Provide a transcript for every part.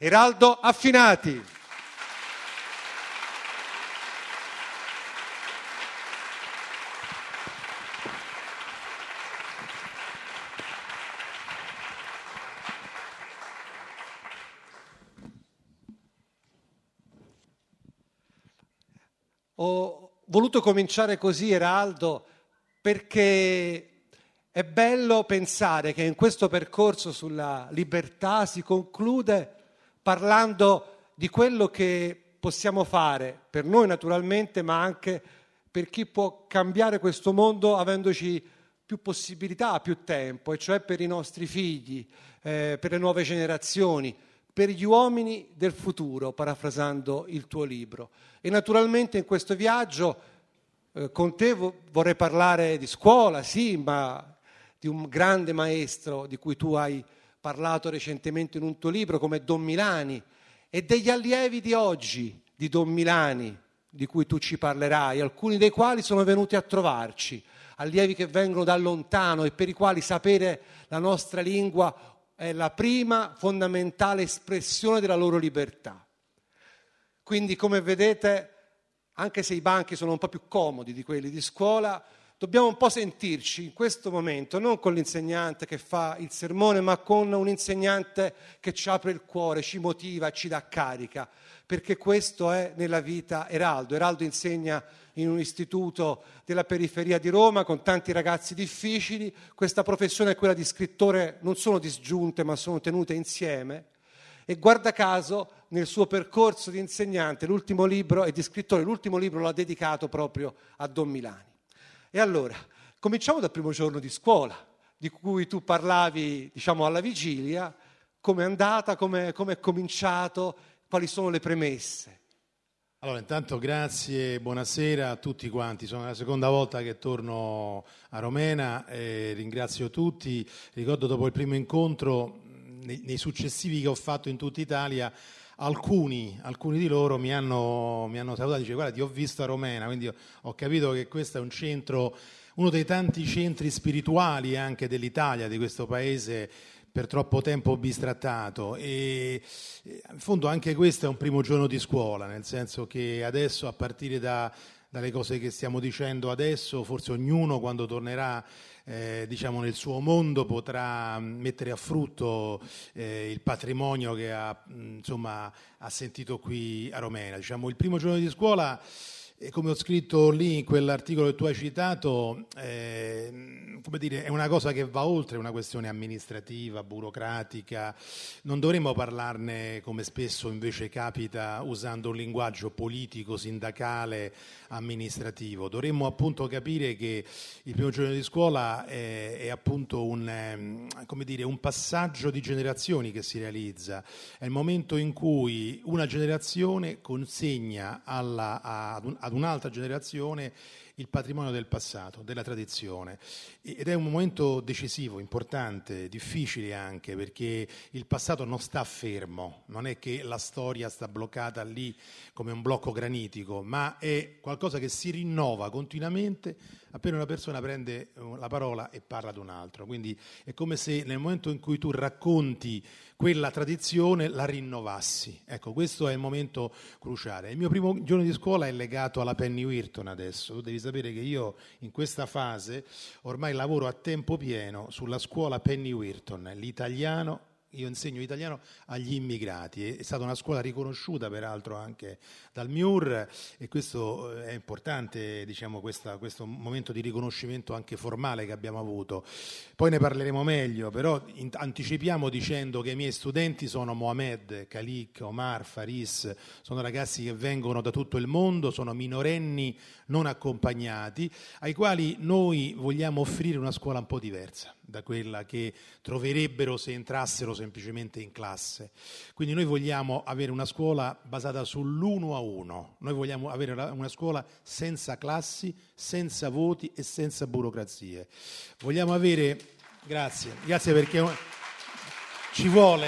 Eraldo Affinati. Ho voluto cominciare così, Eraldo, perché è bello pensare che in questo percorso sulla libertà si conclude parlando di quello che possiamo fare per noi naturalmente, ma anche per chi può cambiare questo mondo avendoci più possibilità, più tempo, e cioè per i nostri figli, per le nuove generazioni, per gli uomini del futuro, parafrasando il tuo libro. E naturalmente in questo viaggio con te vorrei parlare di scuola, sì, ma di un grande maestro di cui tu hai parlato recentemente in un tuo libro come Don Milani, e degli allievi di oggi di Don Milani di cui tu ci parlerai, alcuni dei quali sono venuti a trovarci, allievi che vengono da lontano e per i quali sapere la nostra lingua è la prima fondamentale espressione della loro libertà. Quindi, come vedete, anche se i banchi sono un po' più comodi di quelli di scuola, dobbiamo un po' sentirci in questo momento, non con l'insegnante che fa il sermone, ma con un insegnante che ci apre il cuore, ci motiva, ci dà carica, perché questo è nella vita Eraldo. Eraldo insegna in un istituto della periferia di Roma con tanti ragazzi difficili. Questa professione e quella di scrittore non sono disgiunte, ma sono tenute insieme. E guarda caso, nel suo percorso di insegnante, l'ultimo libro e di scrittore, l'ultimo libro l'ha dedicato proprio a Don Milani. E allora, cominciamo dal primo giorno di scuola, di cui tu parlavi, diciamo, alla vigilia. Come è andata, come è cominciato, quali sono le premesse? Allora, intanto grazie, buonasera a tutti quanti. Sono la seconda volta che torno a Romena e ringrazio tutti. Ricordo dopo il primo incontro, nei successivi che ho fatto in tutta Italia, alcuni di loro mi hanno salutato e dice: guarda, ti ho visto a Romena, quindi ho capito che questo è un centro, uno dei tanti centri spirituali anche dell'Italia, di questo paese per troppo tempo bistrattato. E in fondo anche questo è un primo giorno di scuola, nel senso che adesso, a partire dalle cose che stiamo dicendo adesso, forse ognuno quando tornerà diciamo nel suo mondo potrà mettere a frutto il patrimonio che ha sentito qui a Romena. Diciamo, il primo giorno di scuola, come ho scritto lì in quell'articolo che tu hai citato, come dire, è una cosa che va oltre una questione amministrativa, burocratica. Non dovremmo parlarne, come spesso invece capita, usando un linguaggio politico, sindacale, amministrativo. Dovremmo appunto capire che il primo giorno di scuola è appunto un passaggio di generazioni che si realizza. È il momento in cui una generazione consegna ad un'altra generazione il patrimonio del passato, della tradizione, ed è un momento decisivo, importante, difficile anche, perché il passato non sta fermo, non è che la storia sta bloccata lì come un blocco granitico, ma è qualcosa che si rinnova continuamente appena una persona prende la parola e parla ad un altro. Quindi è come se nel momento in cui tu racconti quella tradizione la rinnovassi. Ecco, questo è il momento cruciale. Il mio primo giorno di scuola è legato alla Penny Wheaton adesso. Tu devi sapere che io in questa fase ormai lavoro a tempo pieno sulla scuola Penny Wheaton, l'italiano. Io insegno italiano agli immigrati, è stata una scuola riconosciuta peraltro anche dal MIUR, e questo è importante, diciamo, questo momento di riconoscimento anche formale che abbiamo avuto. Poi ne parleremo meglio, però anticipiamo dicendo che i miei studenti sono Mohamed, Khalik, Omar, Faris, sono ragazzi che vengono da tutto il mondo, sono minorenni non accompagnati, ai quali noi vogliamo offrire una scuola un po' diversa da quella che troverebbero se entrassero semplicemente in classe. Quindi noi vogliamo avere una scuola basata sull'uno a uno, noi vogliamo avere una scuola senza classi, senza voti e senza burocrazie. Vogliamo avere, grazie perché ci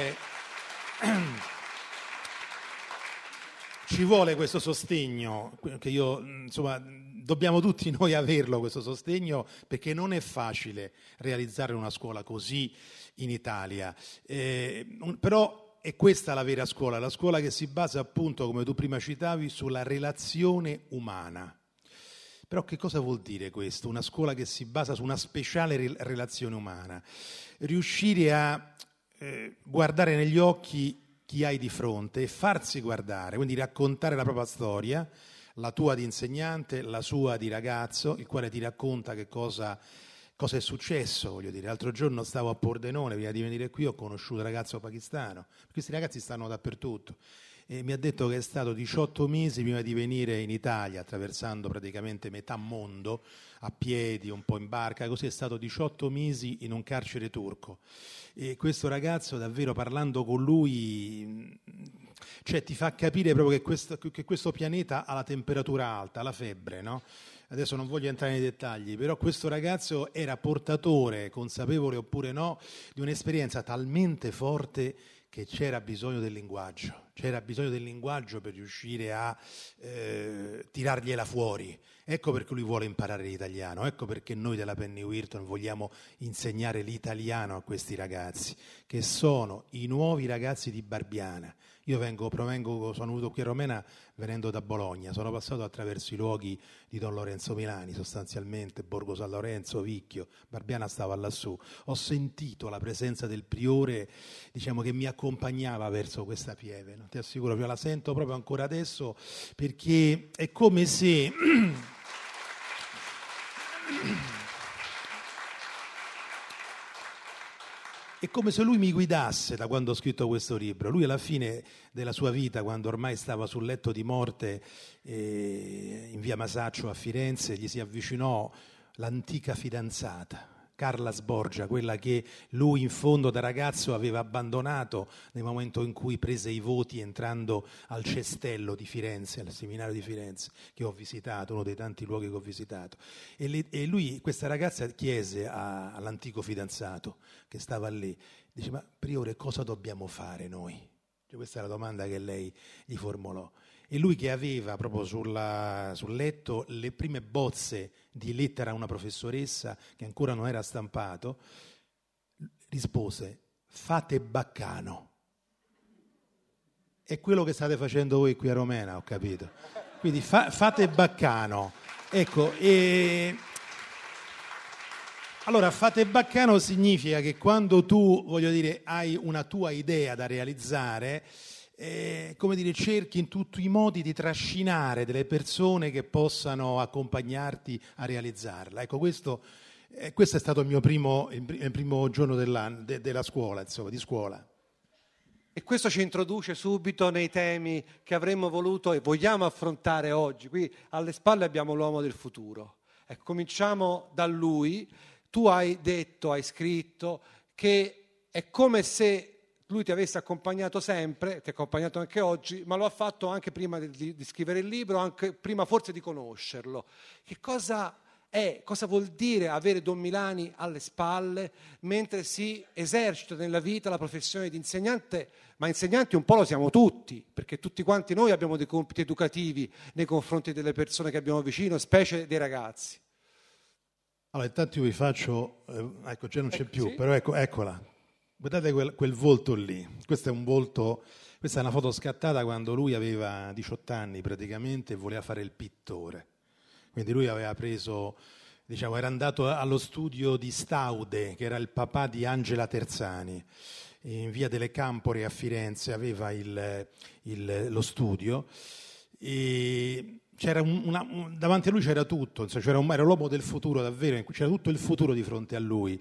vuole questo sostegno, che dobbiamo tutti noi averlo questo sostegno, perché non è facile realizzare una scuola così in Italia, però è questa la vera scuola, la scuola che si basa appunto, come tu prima citavi, sulla relazione umana. Però che cosa vuol dire questo? Una scuola che si basa su una speciale relazione umana. Riuscire a guardare negli occhi chi hai di fronte e farsi guardare, quindi raccontare la propria storia, la tua di insegnante, la sua di ragazzo, il quale ti racconta che cosa è successo, voglio dire. L'altro giorno stavo a Pordenone, prima di venire qui ho conosciuto un ragazzo pakistano, questi ragazzi stanno dappertutto, e mi ha detto che è stato 18 mesi prima di venire in Italia, attraversando praticamente metà mondo, a piedi, un po' in barca, così è stato 18 mesi in un carcere turco. E questo ragazzo, davvero, parlando con lui, cioè ti fa capire proprio che questo pianeta ha la temperatura alta, la febbre, no? Adesso non voglio entrare nei dettagli, però questo ragazzo era portatore, consapevole oppure no, di un'esperienza talmente forte che c'era bisogno del linguaggio per riuscire a tirargliela fuori. Ecco perché lui vuole imparare l'italiano, ecco perché noi della Penny Whirlton vogliamo insegnare l'italiano a questi ragazzi, che sono i nuovi ragazzi di Barbiana. Io sono venuto qui a Romena venendo da Bologna, sono passato attraverso i luoghi di Don Lorenzo Milani, sostanzialmente, Borgo San Lorenzo, Vicchio, Barbiana stava lassù. Ho sentito la presenza del priore, diciamo, che mi accompagnava verso questa pieve, no? Ti assicuro, io la sento proprio ancora adesso, perché è come se... È come se lui mi guidasse da quando ho scritto questo libro. Lui alla fine della sua vita, quando ormai stava sul letto di morte in via Masaccio a Firenze, gli si avvicinò l'antica fidanzata, Carla Sborgia, quella che lui in fondo da ragazzo aveva abbandonato nel momento in cui prese i voti entrando al cestello di Firenze, al seminario di Firenze, che ho visitato, uno dei tanti luoghi che ho visitato. E lui, questa ragazza, chiese all'antico fidanzato che stava lì, dice: ma priore, cosa dobbiamo fare noi? Cioè, questa è la domanda che lei gli formulò. E lui, che aveva proprio sul letto le prime bozze di lettera a una professoressa che ancora non era stampato, rispose: fate baccano. È quello che state facendo voi qui a Romena, ho capito. Quindi fate baccano. Ecco, allora fate baccano significa che quando tu, voglio dire, hai una tua idea da realizzare, come dire, cerchi in tutti i modi di trascinare delle persone che possano accompagnarti a realizzarla. Ecco, questo è stato il primo giorno della scuola, insomma, di scuola. E questo ci introduce subito nei temi che avremmo voluto e vogliamo affrontare oggi. Qui alle spalle abbiamo l'uomo del futuro. Ecco, cominciamo da lui. Tu hai scritto che è come se lui ti avesse accompagnato sempre, ti ha accompagnato anche oggi, ma lo ha fatto anche prima di scrivere il libro, anche prima forse di conoscerlo. Che cosa è, cosa vuol dire avere Don Milani alle spalle mentre si esercita nella vita la professione di insegnante? Ma insegnanti un po' lo siamo tutti, perché tutti quanti noi abbiamo dei compiti educativi nei confronti delle persone che abbiamo vicino, specie dei ragazzi. Allora, intanto io vi faccio, ecco, già non c'è più, sì. però eccola. Guardate quel volto lì, questo è un volto, questa è una foto scattata quando lui aveva 18 anni praticamente e voleva fare il pittore. Quindi lui aveva preso, diciamo, era andato allo studio di Staude, che era il papà di Angela Terzani, in via delle Campore a Firenze, aveva lo studio, e c'era davanti a lui c'era tutto, insomma, era l'uomo del futuro davvero, c'era tutto il futuro di fronte a lui.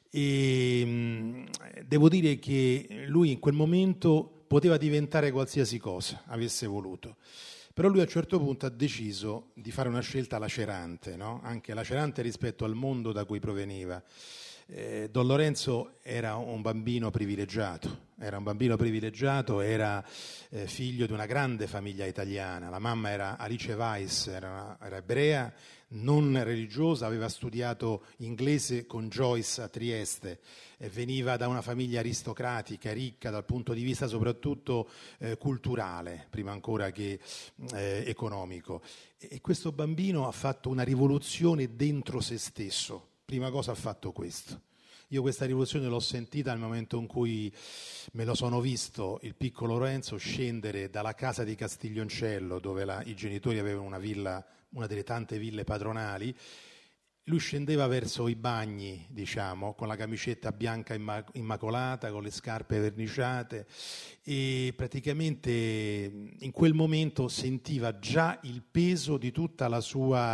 E devo dire che lui in quel momento poteva diventare qualsiasi cosa avesse voluto, però lui a un certo punto ha deciso di fare una scelta lacerante, no? Anche lacerante rispetto al mondo da cui proveniva. Don Lorenzo era un bambino privilegiato, era figlio di una grande famiglia italiana. La mamma era Alice Weiss, era ebrea, non religiosa, aveva studiato inglese con Joyce a Trieste, veniva da una famiglia aristocratica, ricca dal punto di vista soprattutto culturale, prima ancora che economico. E questo bambino ha fatto una rivoluzione dentro se stesso. Prima cosa ha fatto questo. Io questa rivoluzione l'ho sentita nel momento in cui me lo sono visto, il piccolo Lorenzo, scendere dalla casa di Castiglioncello, dove i genitori avevano una villa, una delle tante ville padronali. Lui scendeva verso i bagni, diciamo, con la camicetta bianca immacolata, con le scarpe verniciate, e praticamente in quel momento sentiva già il peso di tutta del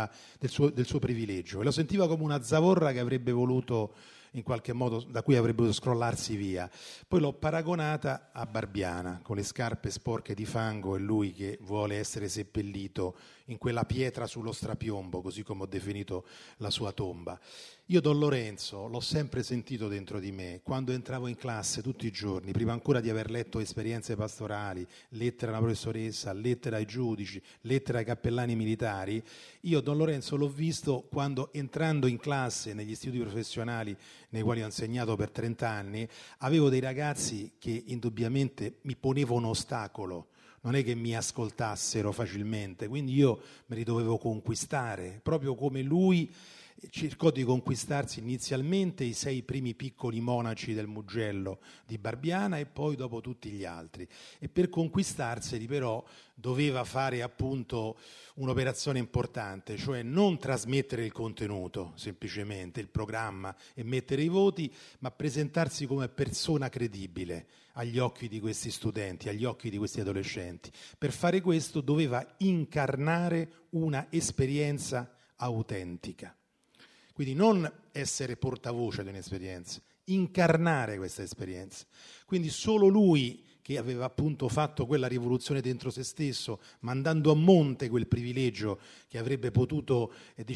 suo privilegio, e lo sentiva come una zavorra che avrebbe voluto, in qualche modo, da cui avrebbe voluto scrollarsi via. Poi l'ho paragonata a Barbiana, con le scarpe sporche di fango e lui che vuole essere seppellito in quella pietra sullo strapiombo, così come ho definito la sua tomba. Io Don Lorenzo l'ho sempre sentito dentro di me, quando entravo in classe tutti i giorni, prima ancora di aver letto esperienze pastorali, lettere alla professoressa, lettere ai giudici, lettere ai cappellani militari. Io Don Lorenzo l'ho visto quando, entrando in classe negli istituti professionali nei quali ho insegnato per 30 anni, avevo dei ragazzi che indubbiamente mi ponevano un ostacolo. Non è che mi ascoltassero facilmente, quindi io me li dovevo conquistare, proprio come lui cercò di conquistarsi inizialmente i 6 primi piccoli monaci del Mugello di Barbiana e poi dopo tutti gli altri. E per conquistarseli però doveva fare appunto un'operazione importante, cioè non trasmettere il contenuto, semplicemente il programma e mettere i voti, ma presentarsi come persona credibile agli occhi di questi studenti, agli occhi di questi adolescenti. Per fare questo doveva incarnare una esperienza autentica. Quindi non essere portavoce di un'esperienza, incarnare questa esperienza. Quindi solo lui, che aveva appunto fatto quella rivoluzione dentro se stesso, mandando a monte quel privilegio che avrebbe potuto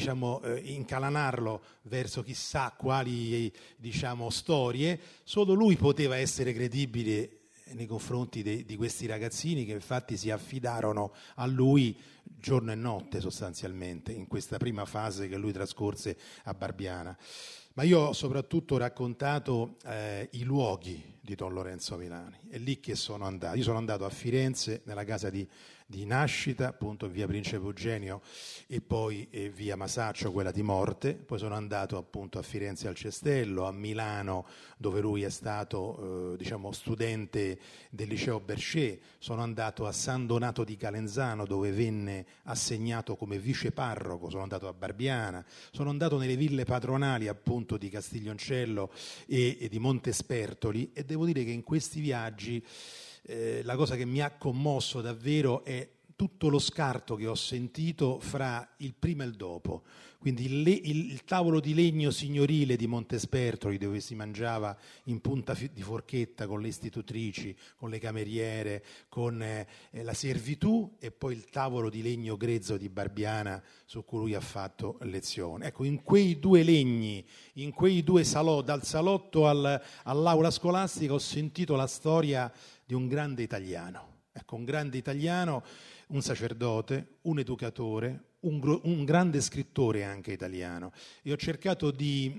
incalanarlo verso chissà quali storie, solo lui poteva essere credibile nei confronti di questi ragazzini che infatti si affidarono a lui giorno e notte sostanzialmente in questa prima fase che lui trascorse a Barbiana. Ma io ho soprattutto raccontato i luoghi di Don Lorenzo Milani, è lì che sono andato. Io sono andato a Firenze nella casa di nascita, appunto via Principe Eugenio e poi via Masaccio, quella di morte. Poi sono andato appunto a Firenze al Cestello, a Milano dove lui è stato studente del liceo Berchet, sono andato a San Donato di Calenzano dove venne assegnato come viceparroco, sono andato a Barbiana, sono andato nelle ville padronali appunto di Castiglioncello e di Montespertoli, e devo dire che in questi viaggi la cosa che mi ha commosso davvero è tutto lo scarto che ho sentito fra il prima e il dopo. Quindi il tavolo di legno signorile di Montespertoli, dove si mangiava in punta di forchetta con le istitutrici, con le cameriere, con la servitù, e poi il tavolo di legno grezzo di Barbiana su cui lui ha fatto lezione. Ecco, in quei due legni, in quei due dal salotto all'aula scolastica, ho sentito la storia di un grande italiano. Ecco, un grande italiano, un sacerdote, un educatore, un grande scrittore anche italiano. E ho cercato di,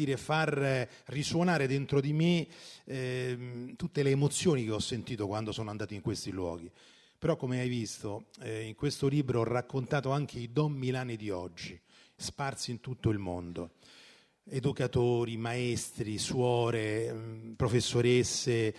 far risuonare dentro di me tutte le emozioni che ho sentito quando sono andato in questi luoghi. Però, come hai visto, in questo libro ho raccontato anche i Don Milani di oggi, sparsi in tutto il mondo. Educatori, maestri, suore, professoresse,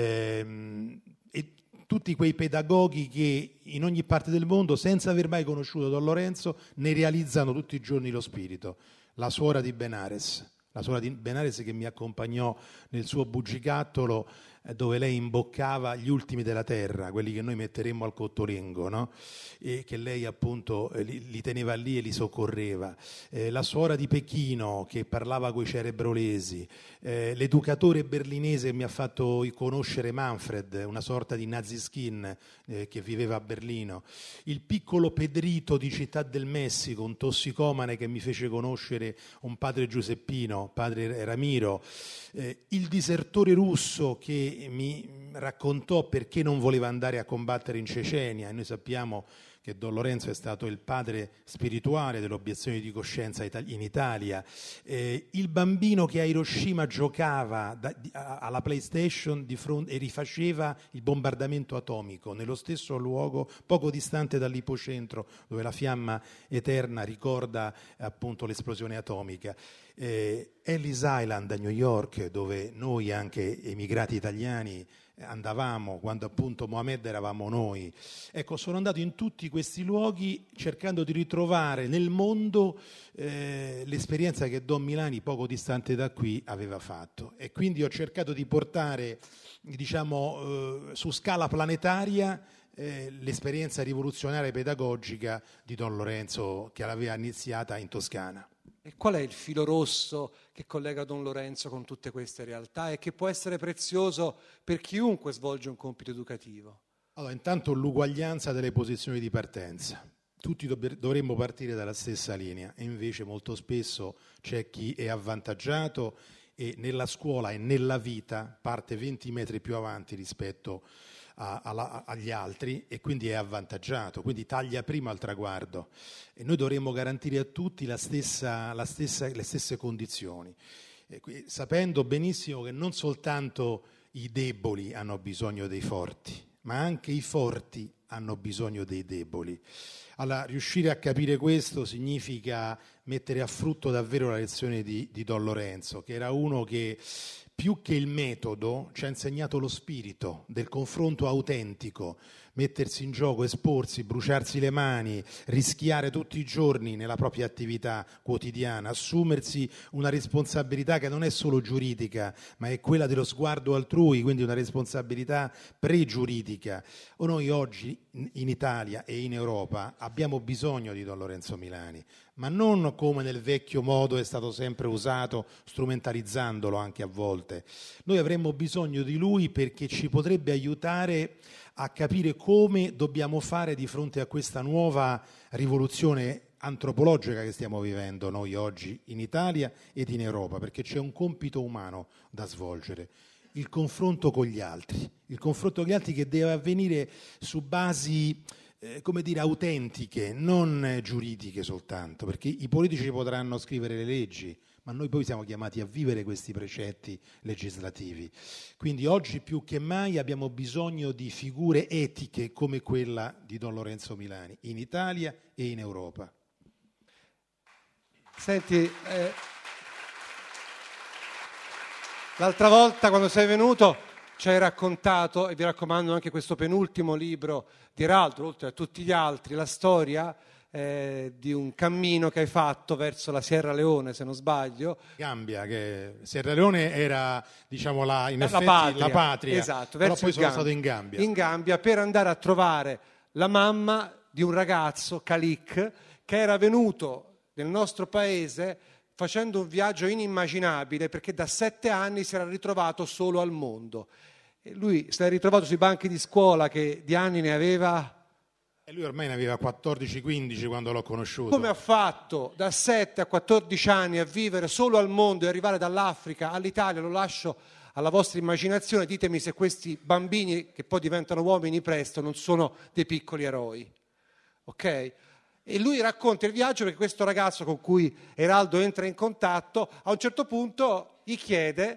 e tutti quei pedagoghi che in ogni parte del mondo, senza aver mai conosciuto Don Lorenzo, ne realizzano tutti i giorni lo spirito. La suora di Benares che mi accompagnò nel suo bugigattolo dove lei imboccava gli ultimi della terra, quelli che noi metteremmo al Cottolengo, no? E che lei appunto li teneva lì e li soccorreva. La suora di Pechino che parlava coi cerebrolesi, l'educatore berlinese che mi ha fatto conoscere Manfred, una sorta di Naziskin che viveva a Berlino, il piccolo Pedrito di Città del Messico, un tossicomane che mi fece conoscere un padre giuseppino, padre Ramiro, il disertore russo che mi raccontò perché non voleva andare a combattere in Cecenia, e noi sappiamo che Don Lorenzo è stato il padre spirituale dell'obiezione di coscienza in Italia, il bambino che a Hiroshima giocava alla PlayStation e rifaceva il bombardamento atomico nello stesso luogo poco distante dall'ipocentro dove la fiamma eterna ricorda appunto l'esplosione atomica. Ellis Island a New York, dove noi anche emigrati italiani andavamo quando appunto Mohamed eravamo noi. Ecco, sono andato in tutti questi luoghi cercando di ritrovare nel mondo l'esperienza che Don Milani, poco distante da qui, aveva fatto, e quindi ho cercato di portare, diciamo, su scala planetaria l'esperienza rivoluzionaria e pedagogica di Don Lorenzo, che l'aveva iniziata in Toscana. E qual è il filo rosso che collega Don Lorenzo con tutte queste realtà e che può essere prezioso per chiunque svolge un compito educativo? Allora, intanto l'uguaglianza delle posizioni di partenza. Tutti dovremmo partire dalla stessa linea, e invece molto spesso c'è chi è avvantaggiato e nella scuola e nella vita parte 20 metri più avanti rispetto agli altri, e quindi è avvantaggiato, quindi taglia prima al traguardo, e noi dovremmo garantire a tutti le stesse condizioni, sapendo benissimo che non soltanto i deboli hanno bisogno dei forti, ma anche i forti hanno bisogno dei deboli. Allora, riuscire a capire questo significa mettere a frutto davvero la lezione di Don Lorenzo, che era uno che più che il metodo ci ha insegnato lo spirito del confronto autentico, mettersi in gioco, esporsi, bruciarsi le mani, rischiare tutti i giorni nella propria attività quotidiana, assumersi una responsabilità che non è solo giuridica, ma è quella dello sguardo altrui, quindi una responsabilità pregiuridica. Noi oggi in Italia e in Europa abbiamo bisogno di Don Lorenzo Milani, ma non come nel vecchio modo è stato sempre usato, strumentalizzandolo anche a volte. Noi avremmo bisogno di lui perché ci potrebbe aiutare a capire come dobbiamo fare di fronte a questa nuova rivoluzione antropologica che stiamo vivendo noi oggi in Italia ed in Europa, perché c'è un compito umano da svolgere, il confronto con gli altri, che deve avvenire su basi come dire, autentiche, non giuridiche soltanto, perché i politici potranno scrivere le leggi, ma noi poi siamo chiamati a vivere questi precetti legislativi. Quindi oggi più che mai abbiamo bisogno di figure etiche come quella di Don Lorenzo Milani, in Italia e in Europa. Senti, l'altra volta quando sei venuto ci hai raccontato, e vi raccomando anche questo penultimo libro di Eraldo, oltre a tutti gli altri, la storia di un cammino che hai fatto verso la Sierra Leone, se non sbaglio. Gambia, che Sierra Leone era, diciamo, in effetti la patria, esatto, però poi sono stato in Gambia. In Gambia per andare a trovare la mamma di un ragazzo, Khalik, che era venuto nel nostro paese facendo un viaggio inimmaginabile, perché da 7 anni si era ritrovato solo al mondo. E lui si era ritrovato sui banchi di scuola, che di anni ne aveva... E lui ormai ne aveva 14-15 quando l'ho conosciuto. Come ha fatto da 7 a 14 anni a vivere solo al mondo e arrivare dall'Africa all'Italia? Lo lascio alla vostra immaginazione. Ditemi se questi bambini, che poi diventano uomini presto, non sono dei piccoli eroi. Ok? E lui racconta il viaggio perché questo ragazzo con cui Eraldo entra in contatto, a un certo punto gli chiede...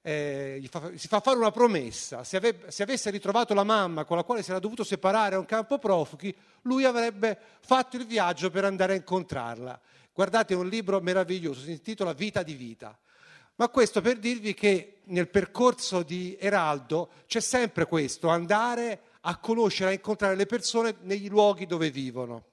si fa fare una promessa: se avesse ritrovato la mamma con la quale si era dovuto separare a un campo profughi, lui avrebbe fatto il viaggio per andare a incontrarla. Guardate, è un libro meraviglioso, si intitola Vita di vita. Ma questo per dirvi che nel percorso di Eraldo c'è sempre questo, andare a conoscere, a incontrare le persone negli luoghi dove vivono.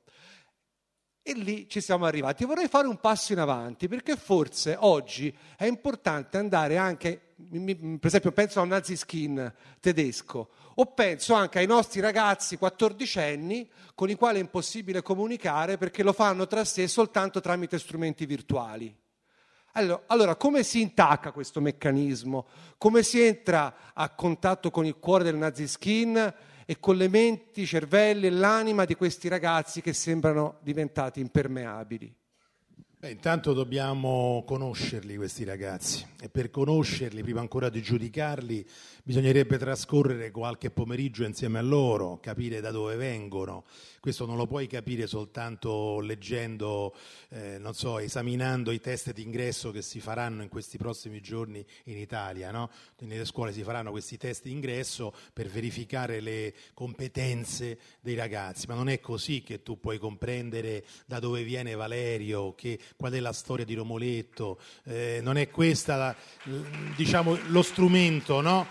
E lì ci siamo arrivati. Vorrei fare un passo in avanti, perché forse oggi è importante andare anche, per esempio penso a un Naziskin tedesco, o penso anche ai nostri ragazzi 14enni con i quali è impossibile comunicare perché lo fanno tra sé soltanto tramite strumenti virtuali. Allora, come si intacca questo meccanismo? Come si entra a contatto con il cuore del Naziskin e con le menti, i cervelli e l'anima di questi ragazzi che sembrano diventati impermeabili? Intanto dobbiamo conoscerli questi ragazzi, e per conoscerli, prima ancora di giudicarli, Bisognerebbe trascorrere qualche pomeriggio insieme a loro, capire da dove vengono. Questo non lo puoi capire soltanto leggendo, non so, esaminando i test d'ingresso che si faranno in questi prossimi giorni in Italia, no? Nelle scuole si faranno questi test d'ingresso per verificare le competenze dei ragazzi, ma non è così che tu puoi comprendere da dove viene Valerio, qual è la storia di Romoletto, non è questa diciamo lo strumento, no?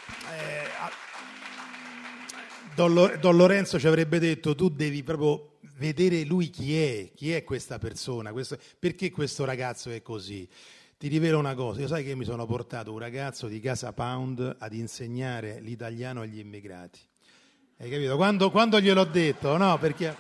Don Lorenzo ci avrebbe detto: tu devi proprio vedere lui chi è questa persona, perché questo ragazzo è così. Ti rivelo una cosa, io sai che mi sono portato un ragazzo di Casa Pound ad insegnare l'italiano agli immigrati, hai capito? Quando gliel'ho detto, no, perché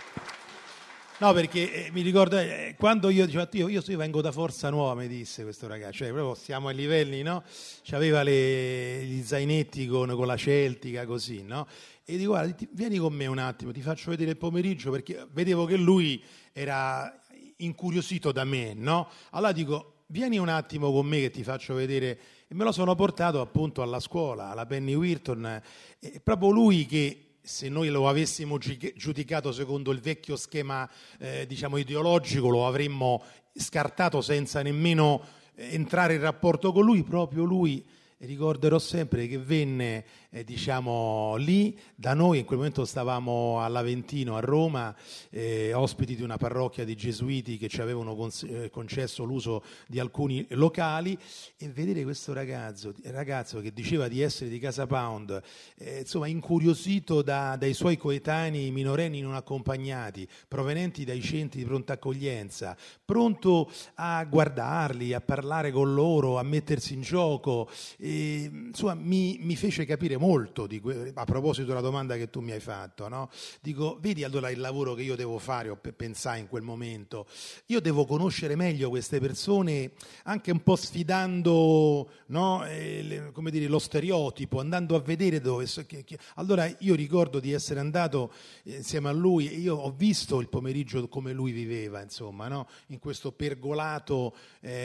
mi ricordo quando io dicevo io vengo da Forza Nuova, mi disse questo ragazzo, cioè proprio stiamo ai livelli, no? C'aveva gli zainetti con la celtica così, no? E dico: guarda, vieni con me un attimo, ti faccio vedere il pomeriggio, perché vedevo che lui era incuriosito da me, no? Allora dico: vieni un attimo con me che ti faccio vedere, e me lo sono portato appunto alla scuola, alla Penny Wheaton, e proprio lui che, se noi lo avessimo giudicato secondo il vecchio schema diciamo ideologico, lo avremmo scartato senza nemmeno entrare in rapporto con lui. Proprio lui, ricorderò sempre che venne diciamo lì da noi, in quel momento stavamo all'Aventino a Roma, ospiti di una parrocchia di gesuiti che ci avevano concesso l'uso di alcuni locali, e vedere questo ragazzo che diceva di essere di Casa Pound, insomma incuriosito dai suoi coetanei minorenni non accompagnati, provenienti dai centri di pronta accoglienza, pronto a guardarli, a parlare con loro, a mettersi in gioco, insomma mi fece capire molto a proposito della domanda che tu mi hai fatto, no? Dico: vedi allora il lavoro che io devo fare, o pensai in quel momento, io devo conoscere meglio queste persone, anche un po' sfidando, no? Come dire, lo stereotipo, andando a vedere dove. Allora io ricordo di essere andato insieme a lui, e io ho visto il pomeriggio come lui viveva, insomma, no? In questo pergolato,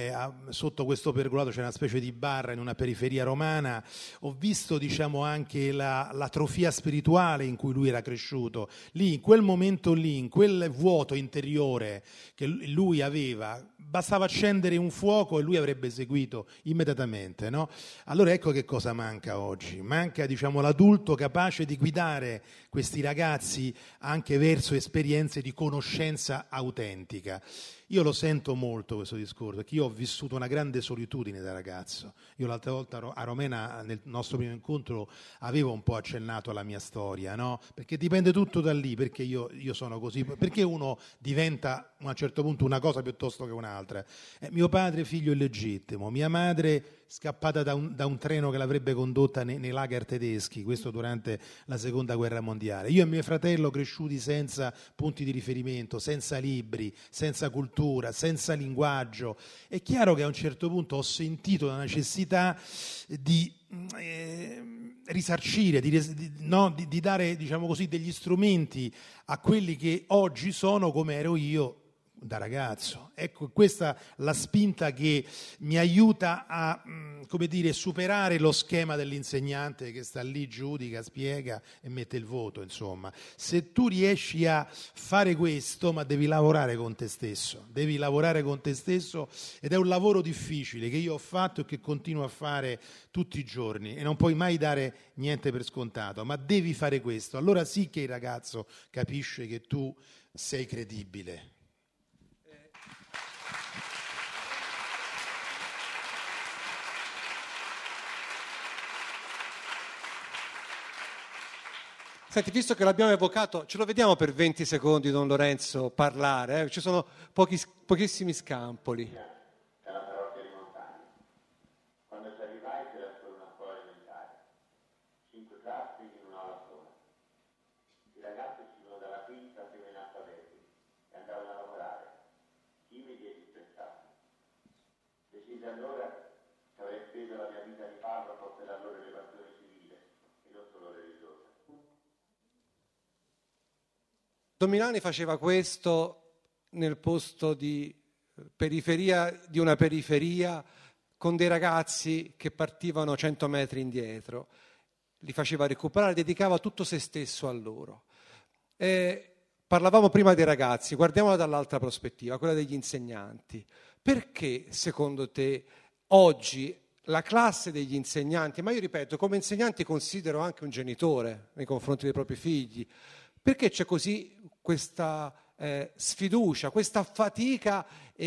sotto questo pergolato c'era una specie di bar in una periferia romana. Ho visto diciamo anche l'atrofia spirituale in cui lui era cresciuto, lì in quel momento lì, in quel vuoto interiore che lui aveva, bastava accendere un fuoco e lui avrebbe seguito immediatamente, no? Allora ecco che cosa manca oggi, manca diciamo l'adulto capace di guidare questi ragazzi anche verso esperienze di conoscenza autentica. Io lo sento molto questo discorso, perché io ho vissuto una grande solitudine da ragazzo. Io l'altra volta a Romena, nel nostro primo incontro, avevo un po' accennato alla mia storia, no? Perché dipende tutto da lì, perché io sono così, perché uno diventa a un certo punto una cosa piuttosto che un'altra. Mio padre figlio illegittimo, mia madre scappata da un treno che l'avrebbe condotta nei lager tedeschi, questo durante la seconda guerra mondiale. Io e mio fratello cresciuti senza punti di riferimento, senza libri, senza cultura, senza linguaggio. È chiaro che a un certo punto ho sentito la necessità di risarcire, di dare diciamo così, degli strumenti a quelli che oggi sono come ero io da ragazzo. Ecco, questa la spinta che mi aiuta a, come dire, superare lo schema dell'insegnante che sta lì, giudica, spiega e mette il voto, insomma. Se tu riesci a fare questo, ma devi lavorare con te stesso, ed è un lavoro difficile che io ho fatto e che continuo a fare tutti i giorni, e non puoi mai dare niente per scontato, ma devi fare questo. Allora sì che il ragazzo capisce che tu sei credibile. Senti, visto che l'abbiamo evocato, ce lo vediamo per 20 secondi, Don Lorenzo, parlare? Ci sono pochissimi scampoli. Dalla parrocchia di Montagna. Quando ci arrivai c'era solo una scuola elementare, 5 classi in un'aula sola. I ragazzi uscivano dalla quinta prima in alfabeti e andavano a lavorare, timidi e disprezzati. Decisi allora che avrei speso la mia vita di parroco per la loro elevazione civile e non solo religiosa. Don Milani faceva questo nel posto di periferia di una periferia, con dei ragazzi che partivano 100 metri indietro, li faceva recuperare, dedicava tutto se stesso a loro. Parlavamo prima dei ragazzi, guardiamola dall'altra prospettiva, quella degli insegnanti. Perché secondo te oggi la classe degli insegnanti, ma io ripeto, come insegnanti considero anche un genitore nei confronti dei propri figli, perché c'è così questa sfiducia, questa fatica,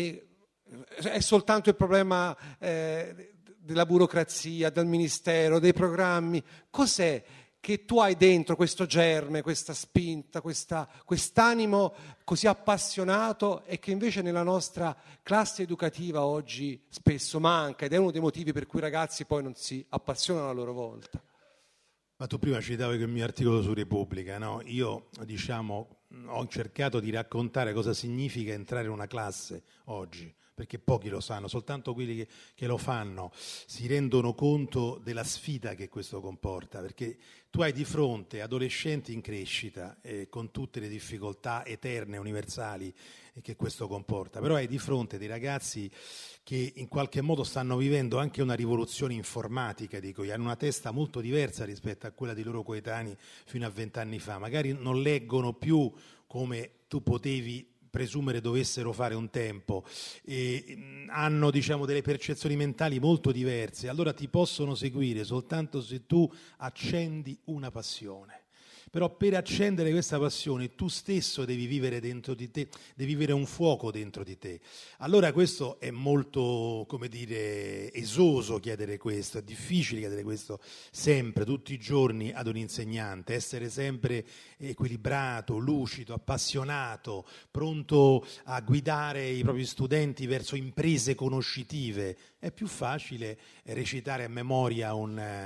è soltanto il problema della burocrazia, del ministero, dei programmi? Cos'è che tu hai dentro questo germe, questa spinta, quest'animo così appassionato e che invece nella nostra classe educativa oggi spesso manca, ed è uno dei motivi per cui i ragazzi poi non si appassionano a loro volta? Ma tu prima citavi il mio articolo su Repubblica, no? Io, ho cercato di raccontare cosa significa entrare in una classe oggi, perché pochi lo sanno, soltanto quelli che lo fanno si rendono conto della sfida che questo comporta, perché tu hai di fronte adolescenti in crescita, con tutte le difficoltà eterne, universali che questo comporta, però hai di fronte dei ragazzi che in qualche modo stanno vivendo anche una rivoluzione informatica, dico io, hanno una testa molto diversa rispetto a quella dei loro coetanei fino a 20 anni fa, magari non leggono più come tu potevi presumere dovessero fare un tempo, e hanno delle percezioni mentali molto diverse, allora ti possono seguire soltanto se tu accendi una passione. Però per accendere questa passione tu stesso devi vivere dentro di te, devi vivere un fuoco dentro di te. Allora questo è molto, esoso chiedere questo, è difficile chiedere questo sempre, tutti i giorni ad un insegnante, essere sempre equilibrato, lucido, appassionato, pronto a guidare i propri studenti verso imprese conoscitive. È più facile recitare a memoria una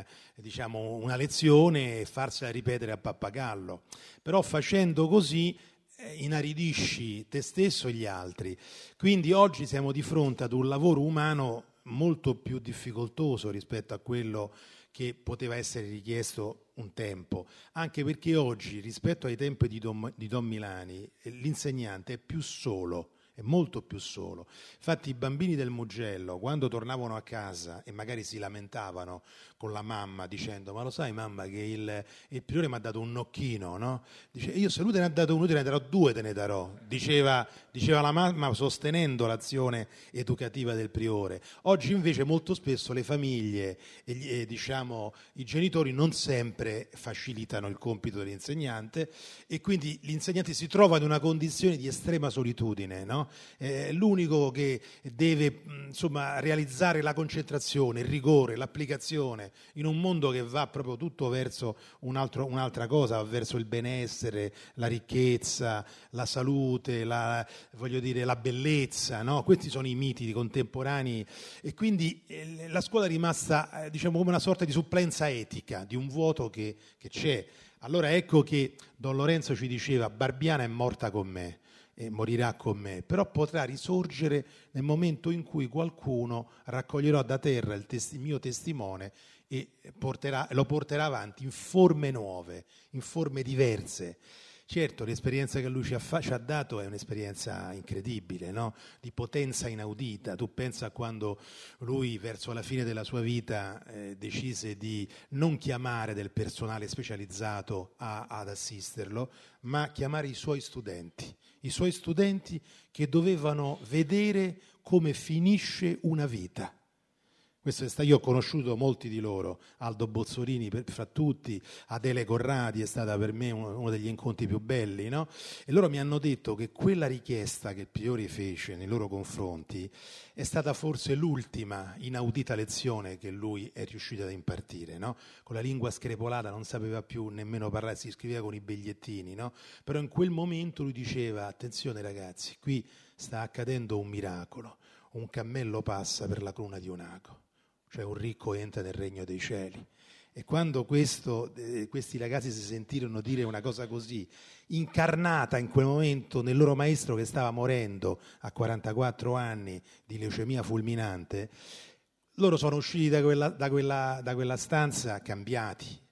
lezione e farsela ripetere a pappagallo, però facendo così inaridisci te stesso e gli altri. Quindi oggi siamo di fronte ad un lavoro umano molto più difficoltoso rispetto a quello che poteva essere richiesto un tempo, anche perché oggi rispetto ai tempi di Don Milani l'insegnante è più solo, è molto più solo. Infatti i bambini del Mugello, quando tornavano a casa e magari si lamentavano con la mamma dicendo: ma lo sai mamma che il priore mi ha dato un nocchino, no? Dice: io se lui te ne ha dato uno te ne darò due, te ne darò, diceva la mamma sostenendo l'azione educativa del priore. Oggi invece molto spesso le famiglie e i genitori non sempre facilitano il compito dell'insegnante e quindi l'insegnante si trova in una condizione di estrema solitudine, no? L'unico che deve realizzare la concentrazione, il rigore, l'applicazione in un mondo che va proprio tutto verso un'altra cosa, verso il benessere, la ricchezza, la salute, la bellezza, no? Questi sono i miti contemporanei e quindi la scuola è rimasta come una sorta di supplenza etica, di un vuoto che c'è. Allora ecco che Don Lorenzo ci diceva: Barbiana è morta con me e morirà con me, però potrà risorgere nel momento in cui qualcuno raccoglierà da terra il mio testimone e lo porterà avanti in forme nuove, in forme diverse. Certo, l'esperienza che lui ci ha dato è un'esperienza incredibile, no? Di potenza inaudita. Tu pensa a quando lui verso la fine della sua vita decise di non chiamare del personale specializzato ad assisterlo, ma chiamare i suoi studenti che dovevano vedere come finisce una vita. Io ho conosciuto molti di loro, Aldo Bozzorini fra tutti, Adele Corradi è stata per me uno degli incontri più belli, no? E loro mi hanno detto che quella richiesta che il priore fece nei loro confronti è stata forse l'ultima inaudita lezione che lui è riuscito ad impartire, no? Con la lingua screpolata non sapeva più nemmeno parlare, si scriveva con i bigliettini, no? Però in quel momento lui diceva: attenzione ragazzi, qui sta accadendo un miracolo, un cammello passa per la cruna di un ago. Cioè un ricco entra nel regno dei cieli. E quando questi ragazzi si sentirono dire una cosa così, incarnata in quel momento nel loro maestro che stava morendo a 44 anni di leucemia fulminante, loro sono usciti da quella stanza cambiati,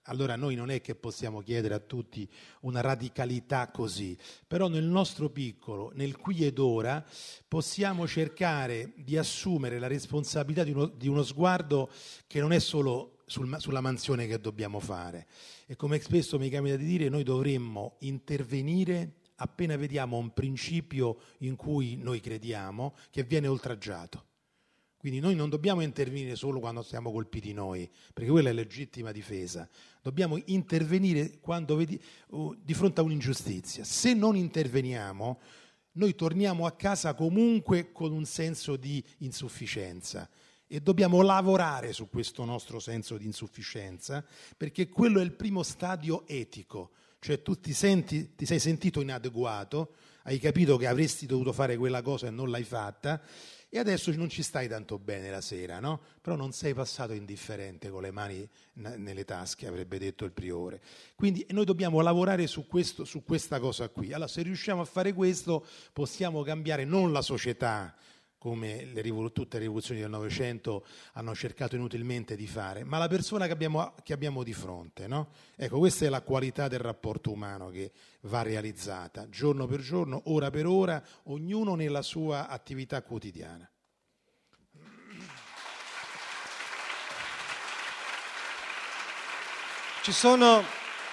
allora noi non è che possiamo chiedere a tutti una radicalità così, però nel nostro piccolo, nel qui ed ora, possiamo cercare di assumere la responsabilità di uno sguardo che non è solo sulla mansione che dobbiamo fare. E come spesso mi capita di dire, noi dovremmo intervenire appena vediamo un principio in cui noi crediamo che viene oltraggiato. Quindi noi non dobbiamo intervenire solo quando siamo colpiti noi, perché quella è legittima difesa. Dobbiamo intervenire quando di fronte a un'ingiustizia. Se non interveniamo, noi torniamo a casa comunque con un senso di insufficienza e dobbiamo lavorare su questo nostro senso di insufficienza, perché quello è il primo stadio etico. Cioè tu ti sei sentito inadeguato, hai capito che avresti dovuto fare quella cosa e non l'hai fatta, e adesso non ci stai tanto bene la sera, no? Però non sei passato indifferente con le mani nelle tasche, avrebbe detto il priore. Quindi noi dobbiamo lavorare su questa cosa qui. Allora, se riusciamo a fare questo, possiamo cambiare non la società, come tutte le rivoluzioni del Novecento hanno cercato inutilmente di fare, ma la persona che abbiamo di fronte, no? Ecco, questa è la qualità del rapporto umano che va realizzata, giorno per giorno, ora per ora, ognuno nella sua attività quotidiana. Ci sono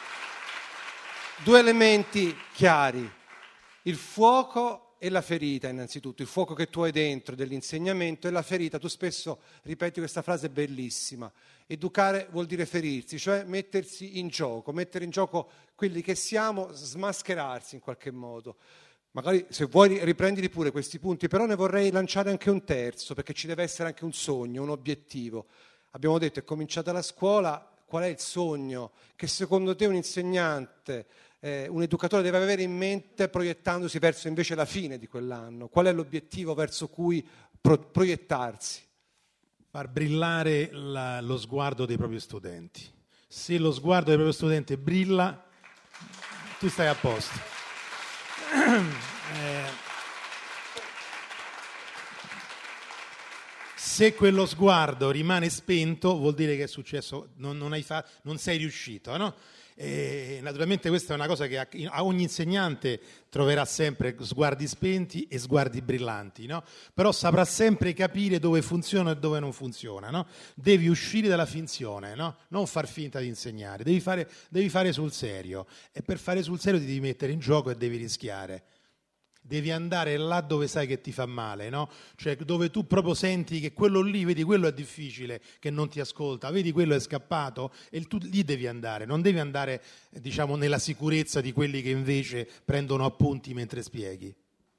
due elementi chiari, il fuoco e la ferita innanzitutto, il fuoco che tu hai dentro dell'insegnamento e la ferita. Tu spesso ripeti questa frase bellissima, educare vuol dire ferirsi, cioè mettersi in gioco, mettere in gioco quelli che siamo, smascherarsi in qualche modo. Magari se vuoi riprendili pure questi punti, però ne vorrei lanciare anche un terzo, perché ci deve essere anche un sogno, un obiettivo. Abbiamo detto, è cominciata la scuola, qual è il sogno che secondo te un insegnante, un educatore deve avere in mente proiettandosi verso invece la fine di quell'anno? Qual è l'obiettivo verso cui proiettarsi? Far brillare lo sguardo dei propri studenti. Se lo sguardo dei propri studenti brilla, tu stai a posto. Se quello sguardo rimane spento, vuol dire che è successo, non sei riuscito, no? E naturalmente questa è una cosa che a ogni insegnante troverà sempre sguardi spenti e sguardi brillanti, no? Però saprà sempre capire dove funziona e dove non funziona, no? Devi uscire dalla finzione, no? Non far finta di insegnare, devi fare sul serio, e per fare sul serio ti devi mettere in gioco e devi rischiare. Devi andare là dove sai che ti fa male, no? Cioè dove tu proprio senti che quello lì, vedi, quello è difficile, che non ti ascolta, vedi, quello è scappato, e tu lì devi andare, non devi andare, diciamo, nella sicurezza di quelli che invece prendono appunti mentre spieghi.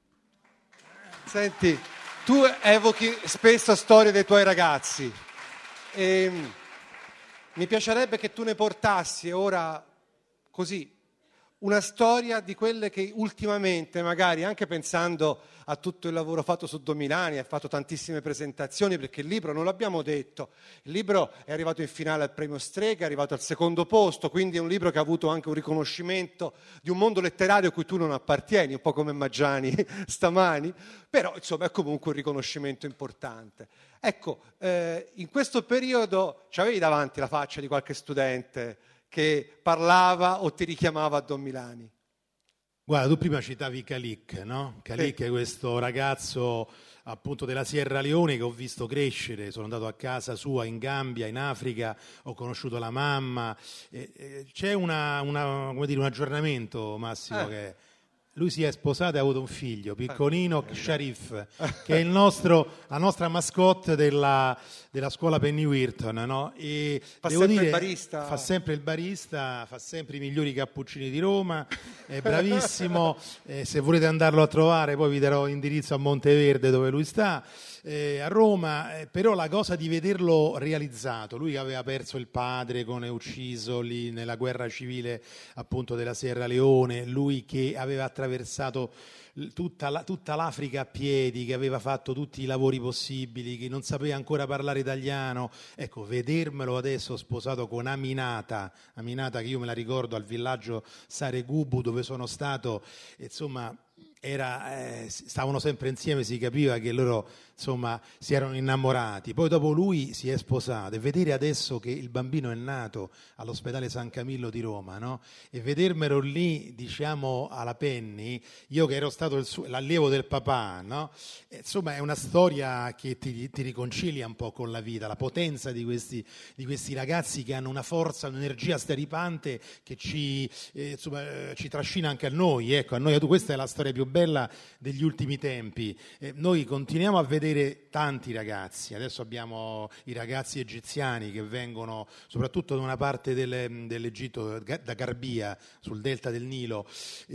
Senti, tu evochi spesso storie dei tuoi ragazzi e mi piacerebbe che tu ne portassi ora così una storia di quelle che ultimamente, magari anche pensando a tutto il lavoro fatto su Domilani, hai fatto tantissime presentazioni, perché il libro, non l'abbiamo detto, il libro è arrivato in finale al premio Strega, è arrivato al secondo posto, quindi è un libro che ha avuto anche un riconoscimento di un mondo letterario a cui tu non appartieni, un po' come Maggiani stamani, però insomma è comunque un riconoscimento importante. Ecco, in questo periodo c'avevi davanti la faccia di qualche studente che parlava o ti richiamava a Don Milani? Guarda, tu prima citavi Calic, no? Calic Sì. è questo ragazzo appunto della Sierra Leone che ho visto crescere, sono andato a casa sua in Gambia, in Africa, ho conosciuto la mamma, c'è un aggiornamento, Massimo, che lui si è sposato e ha avuto un figlio, piccolino, Sharif, che è la nostra mascotte della scuola Penny-Wheaton, no? E Fa devo sempre dire, il barista? fa sempre il barista, fa sempre i migliori cappuccini di Roma, è bravissimo, se volete andarlo a trovare poi vi darò l'indirizzo a Monteverde dove lui sta, a Roma, però la cosa di vederlo realizzato, lui che aveva perso il padre con ucciso lì nella guerra civile appunto della Sierra Leone, lui che aveva attraversato tutta l'Africa a piedi, che aveva fatto tutti i lavori possibili, che non sapeva ancora parlare italiano, ecco, vedermelo adesso sposato con Aminata che io me la ricordo al villaggio Saregubu dove sono stato, insomma, stavano sempre insieme, si capiva che loro insomma si erano innamorati. Poi dopo lui si è sposato, e vedere adesso che il bambino è nato all'ospedale San Camillo di Roma, no? E vedermelo lì, diciamo, alla Penny, io che ero stato l'allievo del papà, no? Insomma è una storia che ti riconcilia un po' con la vita, la potenza di questi ragazzi che hanno una forza, un'energia straripante che ci trascina anche a noi, ecco, questa è la storia più bella degli ultimi tempi. Noi continuiamo a vedere tanti ragazzi, adesso abbiamo i ragazzi egiziani che vengono soprattutto da una parte dell'Egitto, da Garbia, sul delta del Nilo,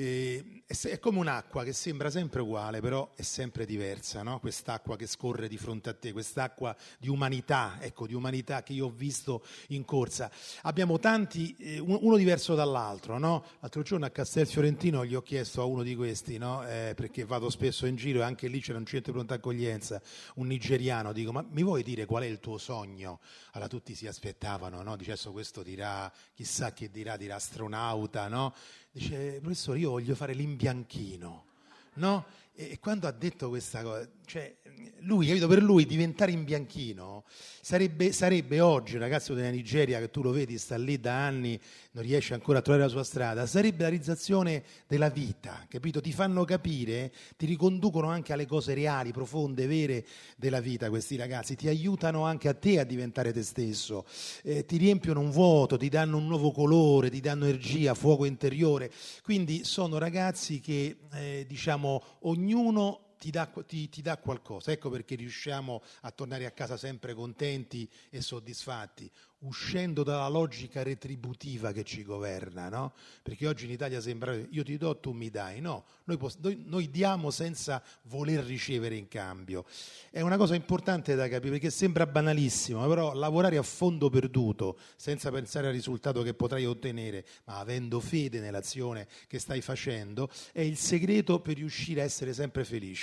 è come un'acqua che sembra sempre uguale, però è sempre diversa, no? Quest'acqua che scorre di fronte a te, quest'acqua di umanità, ecco, di umanità che io ho visto in corsa. Abbiamo tanti, uno diverso dall'altro, no? L'altro giorno a Castelfiorentino gli ho chiesto a uno di questi, no? Perché vado spesso in giro e anche lì c'era un centro di pronta accoglienza, un nigeriano, dico, ma mi vuoi dire qual è il tuo sogno? Allora tutti si aspettavano, no? Dice, adesso questo dirà, chissà che dirà astronauta, no? Dice, professore, io voglio fare l'imbianchino, no? E quando ha detto questa cosa, cioè lui, capito, per lui diventare imbianchino sarebbe oggi, un ragazzo della Nigeria che tu lo vedi, sta lì da anni, non riesce ancora a trovare la sua strada, sarebbe la realizzazione della vita, capito? Ti fanno capire, ti riconducono anche alle cose reali, profonde, vere della vita questi ragazzi, ti aiutano anche a te a diventare te stesso, ti riempiono un vuoto, ti danno un nuovo colore, ti danno energia, fuoco interiore, quindi sono ragazzi che diciamo ognuno ti dà qualcosa, ecco perché riusciamo a tornare a casa sempre contenti e soddisfatti, uscendo dalla logica retributiva che ci governa, no? Perché oggi in Italia sembra io ti do, tu mi dai, no, noi diamo senza voler ricevere in cambio. È una cosa importante da capire perché sembra banalissimo, però lavorare a fondo perduto senza pensare al risultato che potrai ottenere, ma avendo fede nell'azione che stai facendo, è il segreto per riuscire a essere sempre felici.